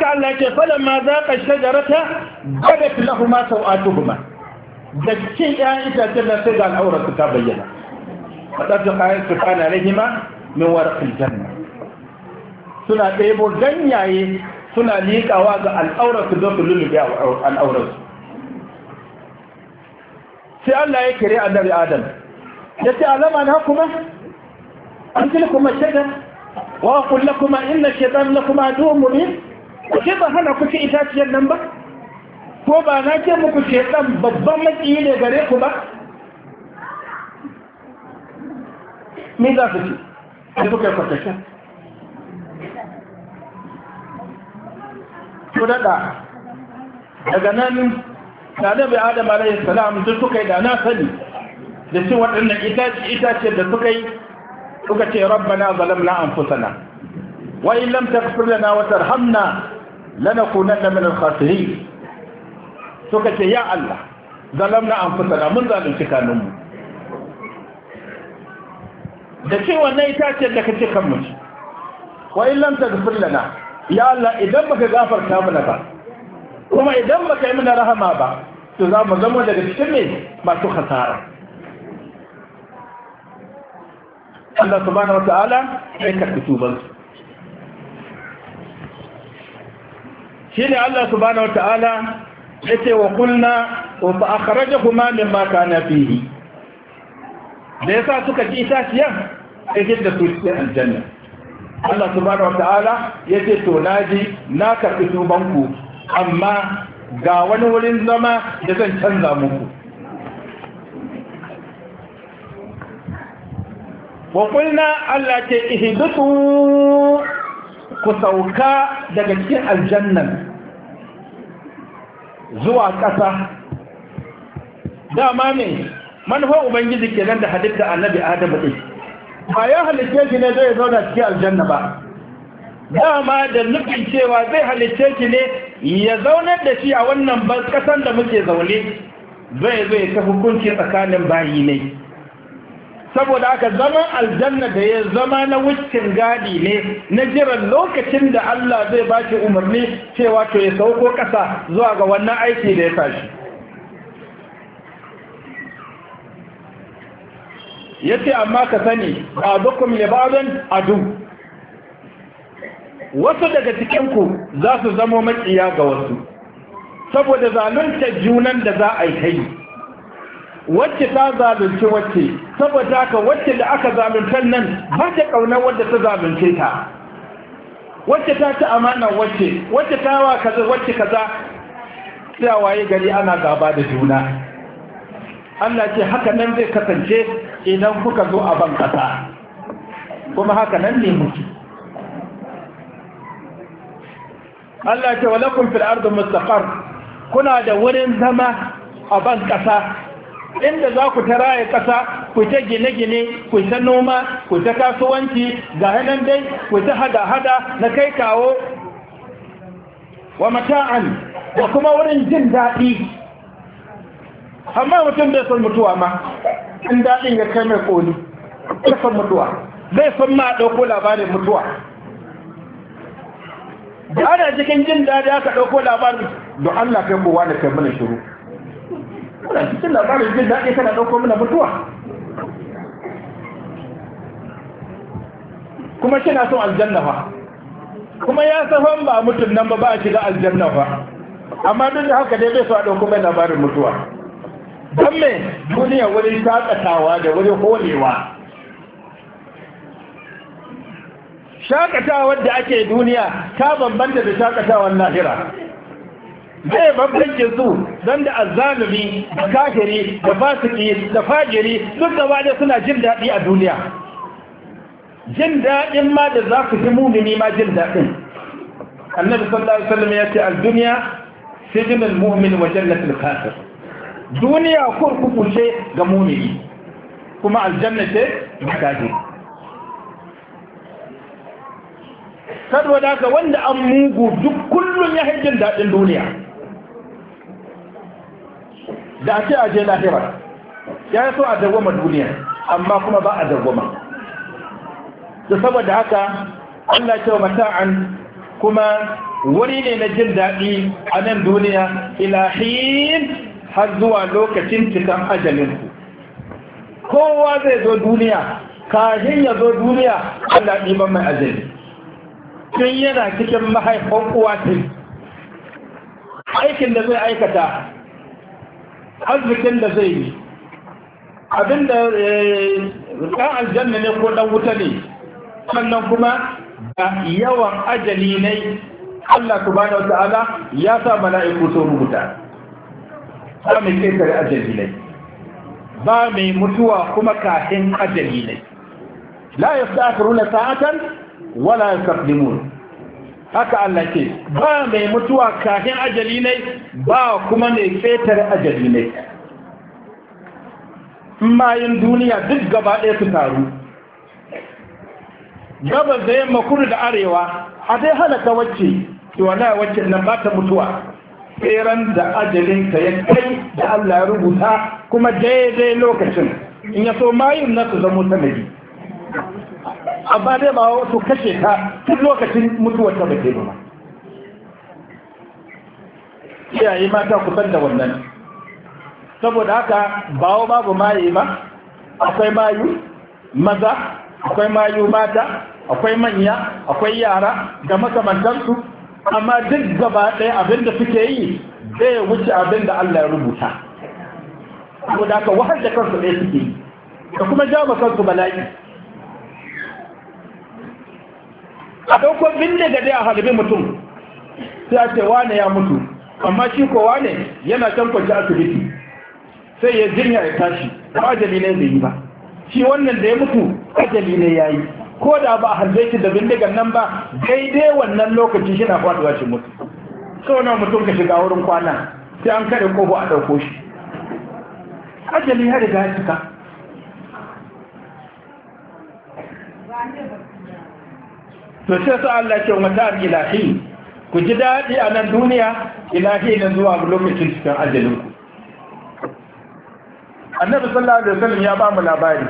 Allah ce falamma zaqa shajarata badat lahumu sawatuhuma da cin ƴaƴan itacen nan sai ga al'aurar su ta bayyana fadatu ayat subhana alaihima min warqil janna suna ɗebo ganyaye suna liƙawa ga al'aurar su don su lullube al'aurar su sai Allah ya kire annabi Adam ya ce alama na kuma an tilkuma shajar wa aqul lakum inna shaytan lakum aduwwun mubin ke ba hana ku ci itaciyar nan ba ko ba na ce muku shaytan babban makiyi ne gare ku ba me za ku ci da kuka kwatanta to daga daga nan da Nabi Adam alayhi salam duk suka yi da na sani da cin waɗannan itaciyar da suka yi suka ce rabbana zalamna anfusana wa in lam taghfir lana wa tarhamna lanakunanna min al-khasirin suka ce ya Allah zalamna anfusana mun zalunci kanunmu da ce wannan itaciyar da kace kan mu wa in lam taghfir lana ya Allah idan baka gafarta mana ba kuma idan baka yi mana rahama ba to za mu zama daga cikin ne masu khasara Allah subhanahu wa ta'ala ya karɓi tubansu shi ne Allah subhanahu wa ta'ala ya ce wa kulna wa fa akhrajahuma mimma kana fihi da yasa suka ji itaciyar sai da su cikin aljanna Allah subhanahu wa ta'ala ya ce to naji na karɓi tubanku amma ga wani wurin zama da zan canza muku wa kulna Allah ce ihbitu ku sauka daga cikin aljannan zuwa ƙasa dama ne manufar ubangiji kenan da halitta annabi Adamu din ba ya halitta shi ne zai zauna cikin aljanna ba dama da nufin cewa zai halitta shi ne ya zaunar da shi a wannan ƙasan da muke zaune zai zai ta hukunci tsakanin bayi ne saboda haka zaman aljanna da ya zama na wucin gadi ne na jiran lokacin da Allah zai ba shi umarni cewa to ya sauko ƙasa zuwa ga wannan aiki da ya tashi ya ce amma ka sani ba dukkan libarin adu wasu daga cikinku za su zamo maƙiya ga wasu saboda zalunta junan da za a yi kai wacce ta zalunci wacce saboda haka wacce da aka zaluntar nan ba ta kaunar wadda ta zalunce ta wacce ta ci amanar wacce wacce ta wa kaza wacce kaza sai waye gari ana gaba da juna Allah ce haka nan zai kasance idan kuka zo a ban kasa kuma haka nan ne muke Allah ce walakum fil ardi mustaqar kuna da wurin zama a ban kasa inda za ku ta raye ƙasa ku ta gine-gine ku ta noma ku ta kasuwanci ga hannun dai ku ta hada-hada na kai kawo wa mata'an da kuma wurin jin daɗi amma mutum bai son mutuwa ma in daɗin ya kai mai ƙoni bai son mutuwa bai son ma ɗauko labarin mutuwa da ana cikin jin daɗi aka ɗauko labarin don Allah kai kowa da kai mana shiru kuna cikin labarin jin daɗi kana ɗauko mana mutuwa kuma kina son aljanna fa kuma ya safan ba mutum nan ba ba a shiga aljanna fa amma duk da haka dai bai so a ɗauko mai labarin mutuwa don me duniya wurin shakatawa da wurin holewa shakatawar da ake duniya ta bambanta da shakatawar lahira zai bambancin su don da azzalumi da kafiri da fasiki da fajiri duk gaba da suna jin daɗi a duniya jin daɗin ma da za ku ji mumini ma jin daɗin annabi sallallahu alaihi wasallam ya ce al-dunya sijnul mu'min wa jannatul kafir duniya kurkuku ce ga mumini kuma aljanna ce ga kafiri saboda haka wanda an mugu duk kullun ya hajjin daɗin duniya da ake aje lahira ya yi so a dagwama duniya amma kuma ba a dagwama da saboda haka Allah ce wa mata'an kuma wuri ne na jin daɗi a nan duniya ilahin har zuwa lokacin cikin ajalinku. Kowa zai zo duniya, kafin ya zo duniya Allah ɗiban mai ajali. Tun yana cikin mahaifan uwa ta aikin da zai aikata, arzikin da zai yi, abinda ɗan aljanna ne ko ɗan wuta ne, sannan kuma da yawan ajali ne Allah subhanahu wa ta'ala ya sa mala'iku sun rubuta. Ba mai ƙetare ajali ne, ba mai mutuwa kuma kafin ajali ne. La yasta'khiruna sa'atan wala yastaqdimun. Haka Allah ce, ba mai mutuwa kafin ajali ne, ba kuma mai ƙetare ajali ne. Mayin duniya duk gaba ɗaya su taru, gabas da yamma, kudu da arewa, a dai halaka wacce, to wala wacce nan ba ta mutuwa. Tseren da ajalin ta ya kai da Allah ya rubuta kuma daidai lokacin, in ya so mayun na su zamo sanadi. Amma dai ba wasu kashe ta tun lokacin mutuwar ta bace ba. Iyaye mata kusan da wannan. Saboda haka bawo babu maye ba, akwai mayu maza, akwai mayu mata, akwai manya, akwai yara da makamantarsu, amma duk gaba ɗaya abinda suke yi zai wuce abinda Allah ya rubuta. Saboda haka wahal da kansu ɗaya suke yi, da kuma jawo kansu bala'i. A ɗaukar bindiga dai a halibin mutum, sai a ce wane ya mutu, amma shi ko wane yana can kwanci asibiti. Sai ya jinya ya tashi, ba ajali ne zai yi ba. Shi wannan da ya mutu ajali ne ya yi, ko da ba a halbe shi da bindigan nan ba, daidai wannan lokaci shi na faɗuwa shi mutu. Sau na mutum ka shiga wurin kwana, sai an kaɗe kofo a ɗauko shi. Ajali ya riga ya cika. To sai sa Allah ce mata ilahi, ku ji daɗi a nan duniya, ilahi na zuwa lokacin cikin ajalinku. Annabi sallallahu alaihi wasallam ya ba mu labari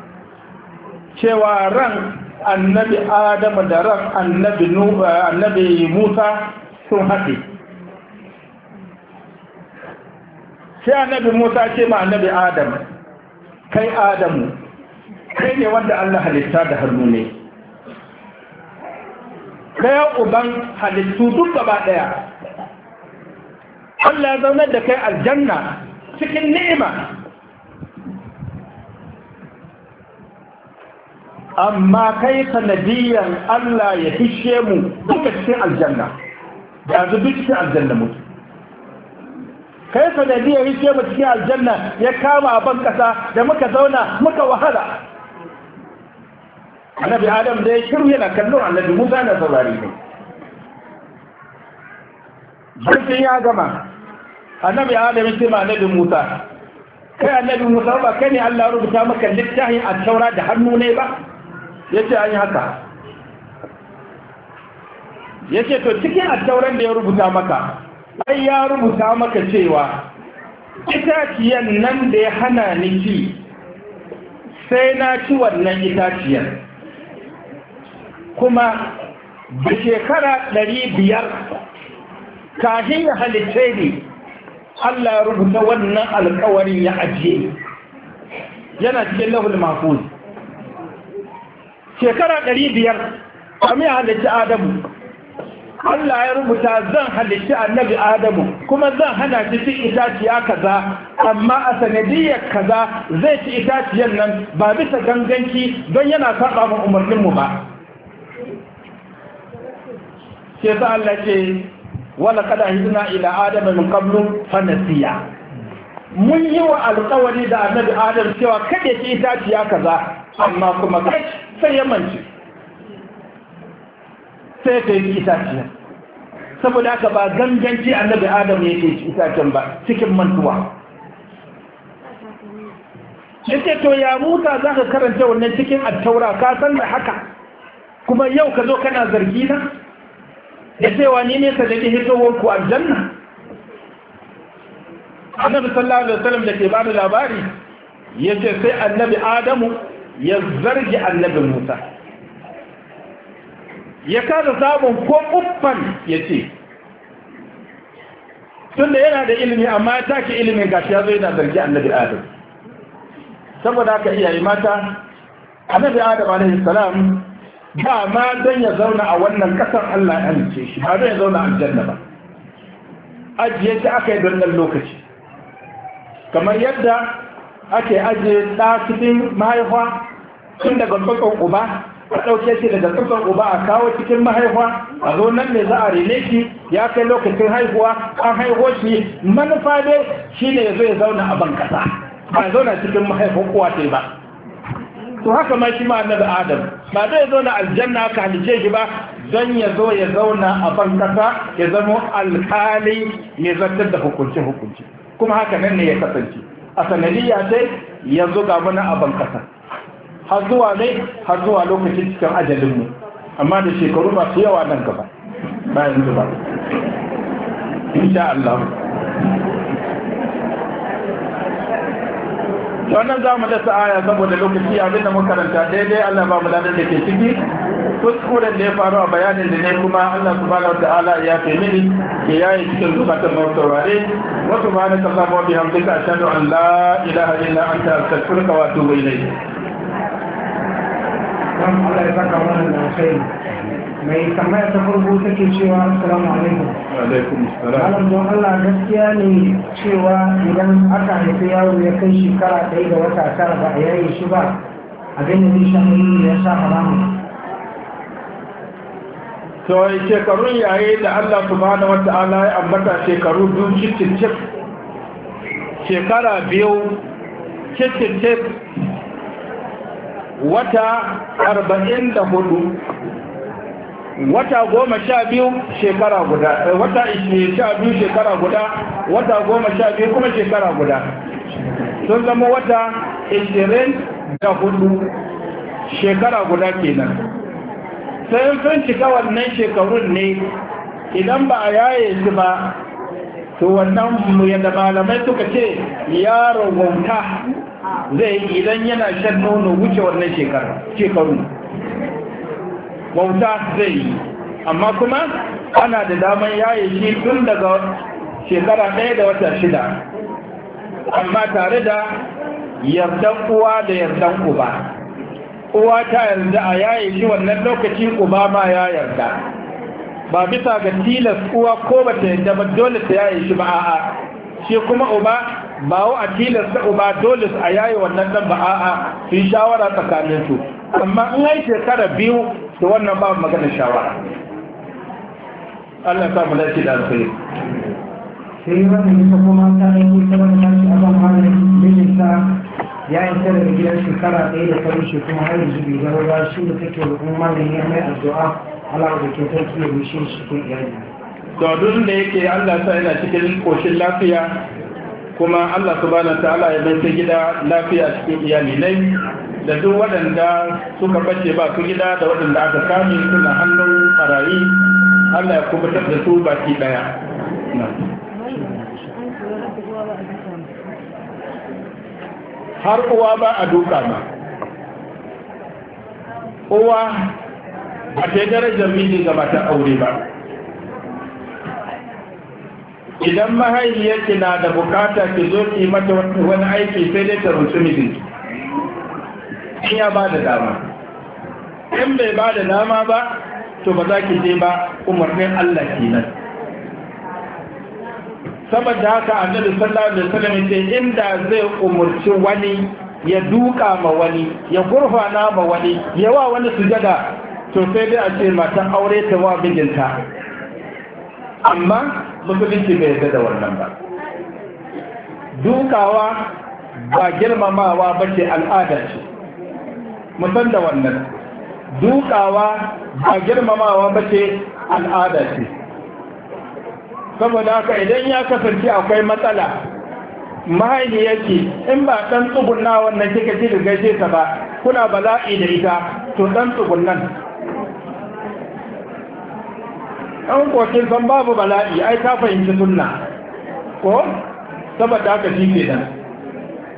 cewa ran annabi Adam da ran annabi Nuh annabi Musa sun haɗe. Sai annabi Musa ce ma annabi Adam, kai Adamu, kai ne wanda Allah halitta da hannu ne. Kai uban halittu duk gaba ɗaya. Allah ya zaunar da kai aljanna cikin ni'ima. Amma kai sanadiyan Allah ya fishe mu duka cikin aljanna, yanzu duk cikin aljanna mutu. Kai sanadiyan ya fishe mu cikin aljanna ya kama a ban kasa da muka zauna muka wahala. Annabi Adam da ya shiru yana kallon annabi Musa na saurari ne. Barkin ya gama, annabi Adam ya ce ma annabi Musa, kai annabi Musa ba kai ne Allah rubuta maka littafin a taura da hannu ne ba? Ya ce an yi haka. Ya ce to cikin attauran da ya rubuta maka, ai ya rubuta maka cewa itaciyan nan da ya hana ni ci, sai na ci wannan itaciyar. Kuma da shekara ɗari biyar kafin ya halitta ne, Allah ya rubuta wannan alkawarin ya ajiye. Yana cikin lahul mahfuz. Shekara ɗari biyar kamar ya halitta Adamu, Allah ya rubuta zan halitta annabi Adamu kuma zan hana shi ci itaciya kaza, amma a sanadiyar kaza zai ci itaciyar nan ba bisa ganganci don yana saba ma umarninmu ba. Sai sa Allah ce wala kada hidna ila Adama min qablu fa nasiya. Mun yi wa alƙawari da annabi Adam cewa kada ci itaciya kaza, amma kuma kai sai ya manci, sai ka yi itaciya. Saboda haka ba ganganci annabi Adam ya ke itacen ba, cikin mantuwa. Yace to ya Musa za ka karanta wannan cikin attaura, ka san da haka, kuma yau ka zo kana zargi na da cewa ni ne sadaki hitowar ku aljanna. Annabi sallallahu alaihi wasallam da ke ba da labari yace sai annabi Adamu ya zargi annabi Musa. ya kasa samun ko uffan ya ce tunda yana da ilimi amma ya take ilimin gashi ya zo yana zargi annabi adam saboda haka iyaye mata annabi adam alaihi salam ba ma don ya zauna a wannan kasar Allah ya halice shi ba don ya zauna a aljanna ba ajiye shi aka yi don ɗan lokaci kamar yadda ake ajiye ɗa cikin mahaifa tun daga tsotson uba a ɗauke shi daga tsotson uba a kawo cikin mahaifa a zo nan ne za a rene shi ya kai lokacin haihuwa an haihuwa shi manufa dai shi ne ya zo ya zauna a ban kasa ba ya zauna cikin mahaifin uwa ce ba to haka ma shi ma annabi adam ba zai zo na aljanna aka halice shi ba don ya zo ya zauna a ban kasa ya zama alkali mai zartar da hukunci hukunci kuma haka nan ne ya kasance a sanadiyya sai yanzu ga muna a ban kasa har zuwa ne har zuwa lokacin cikin ajalinmu amma da shekaru masu yawa nan gaba ba yanzu ba insha Allah wannan za mu dasa aya saboda lokaci abinda muka karanta daidai Allah ba mu ladan da ke ciki kuskuren da ya faru a bayanin da ne kuma Allah subhanahu wataala ya fi mini ke yayi cikin zukatan mu saurare wa subhanaka allahumma wa bihamdika ashhadu an la ilaha illa anta astaghfiruka wa atubu ilayk.
Allah ya saka wannan da sai mai tambaya ta farko take cewa assalamu alaikum.
Wa alaikum assalam.
Malam don Allah gaskiya ne cewa idan aka haifi yaro ya kai shekara ɗaya da wata tara ba a yaye shi ba abin da zai sha ya sa haramun.
To shekarun yayi da Allah subhanahu wata'ala ya ambata shekaru biyu cikin shekara biyu cikin wata arba'in da hudu wata goma sha biyu shekara guda wata sha biyu shekara guda wata goma sha biyu kuma shekara guda sun zama wata ishirin da hudu shekara guda kenan sai sun cika wannan shekarun ne idan ba a yaye su ba to wannan yadda malamai suka ce yaro wauta zai idan yana shan nono wuce wannan shekaru wauta zai yi amma kuma ana da daman yaye shi tun daga shekara ɗaya da wata shida amma tare da yardan uwa da yardan uba uwa ta yarda a yaye shi wannan lokaci uba ma ya yarda ba bisa ga tilas uwa ko ba ta yarda ba dole ta yaye shi ba a'a shi kuma uba ba wa a tilas ta uba dole a yaye wannan dan ba a'a su yi shawara tsakanin su amma in ai shekara biyu to wannan ba magana shawara Allah ya samu lafiya da alkhairi
sai wannan ita kuma ta yi ta wani tashi a ban halin mijinta ya yi ta daga gidan shekara ɗaya da ta rushe kuma har yanzu bai gano ba shi da take roƙon malamin ya mai addu'a Allah da ke sarki ya rushe shi cikin iyali.
To duk da yake Allah sa yana cikin koshin lafiya kuma Allah subhanahu ta'ala ya bai ta gida lafiya cikin iyali nai da duk waɗanda suka bace ba su gida da waɗanda aka kame suna hannun ɓarayi Allah ya kubutar da su baki ɗaya. Har uwa ba a duka ba uwa a ta darajar miji ga mata aure ba idan mahaifiyarki na da bukata ki zo ki mata wani aiki sai dai ta rusu mijinki in ya ba da dama in bai ba da dama ba to ba za ki je ba umarnin Allah kenan saboda haka annabi sallallahu alaihi wasallam ce inda zai umurci wani ya duka ma wani ya gurfana ma wani ya wa wani sujada to sai dai a ce matan aure ta wa mijinta amma musulunci bai yarda da wannan ba dukawa ba girmamawa ba ce al'ada ce musan da wannan dukawa ba girmamawa ba ce al'ada ce saboda haka idan ya kasance akwai matsala mahaifiyarki in ba ɗan tsugunna wannan kika ci da gaishe ta ba kuna bala'i da ita to ɗan tsugunnan ɗan kokin san babu bala'i ai ta fahimci sunna ko saboda haka shi ke nan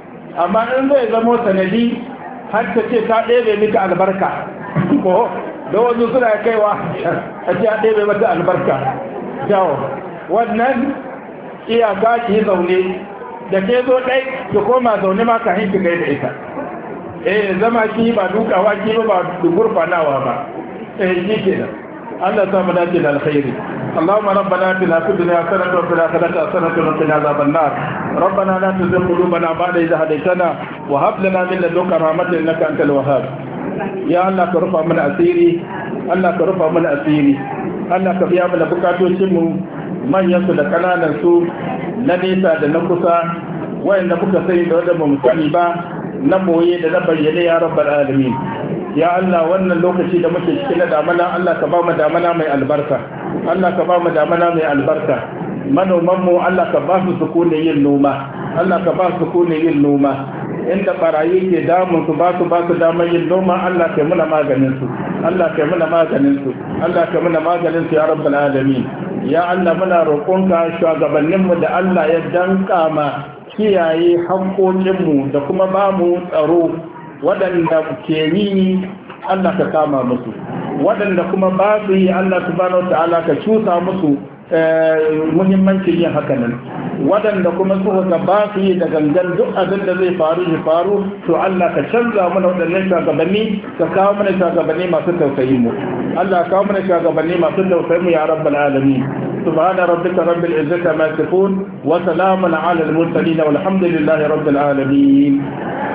amma in zai zamo sanadi har ta ce ta ɗebe mika albarka ko da wasu suna kaiwa a ce a ɗaya mata albarka jawo wannan iyaka ki zaune da ke zo ɗai ki koma zaune ma ka hinki gai da ita eh zama ki ba dukawa ki ba ba gurfanawa ba eh shi ke da Allah ta mu dace da alkhairi اللهم ربنا اتنا في الدنيا حسنه وفي الاخره حسنه وقنا عذاب النار ربنا لا تزغ قلوبنا بعد إذ هديتنا وهب لنا من لدنك رحمه انك انت الوهاب يا الله كرفع من اسيري الله كرفع من اسيري الله كبيا من bukatocin mu manyan su da kananan su na nesa da na kusa wayanda muka sani da wanda bamu sani ba na boye da na bayyane ya rabbal alamin ya Allah wannan lokaci da muke cikin na damana Allah ka ba mu damana mai albarka Allah ka ba mu damana mai albarka manoman mu Allah ka ba su sukunin yin noma Allah ka ba su sukunin yin noma inda barayi ke damun su ba su ba su damar yin noma Allah ka muna maganin su Allah ka muna maganin su Allah ka muna maganin su ya rabbal alamin ya Allah muna roƙonka shugabannin mu da Allah ya danka ma kiyaye haƙoƙin mu da kuma ba mu tsaro waɗanda ke yi Allah ka kama musu waɗanda kuma ba su yi Allah subhanahu wa ta'ala ka cusa musu muhimmancin yin haka nan waɗanda kuma suka ga ba su yi da gangan duk abin da zai faru ya faru to Allah ka canza mana waɗannan shugabanni ka kawo mana shugabanni masu tausayin mu Allah ka kawo mana shugabanni masu tausayin mu ya rabbal alamin subhana rabbika rabbil izzati ma yasifun wa salamun ala al mursalin walhamdulillahi rabbil alamin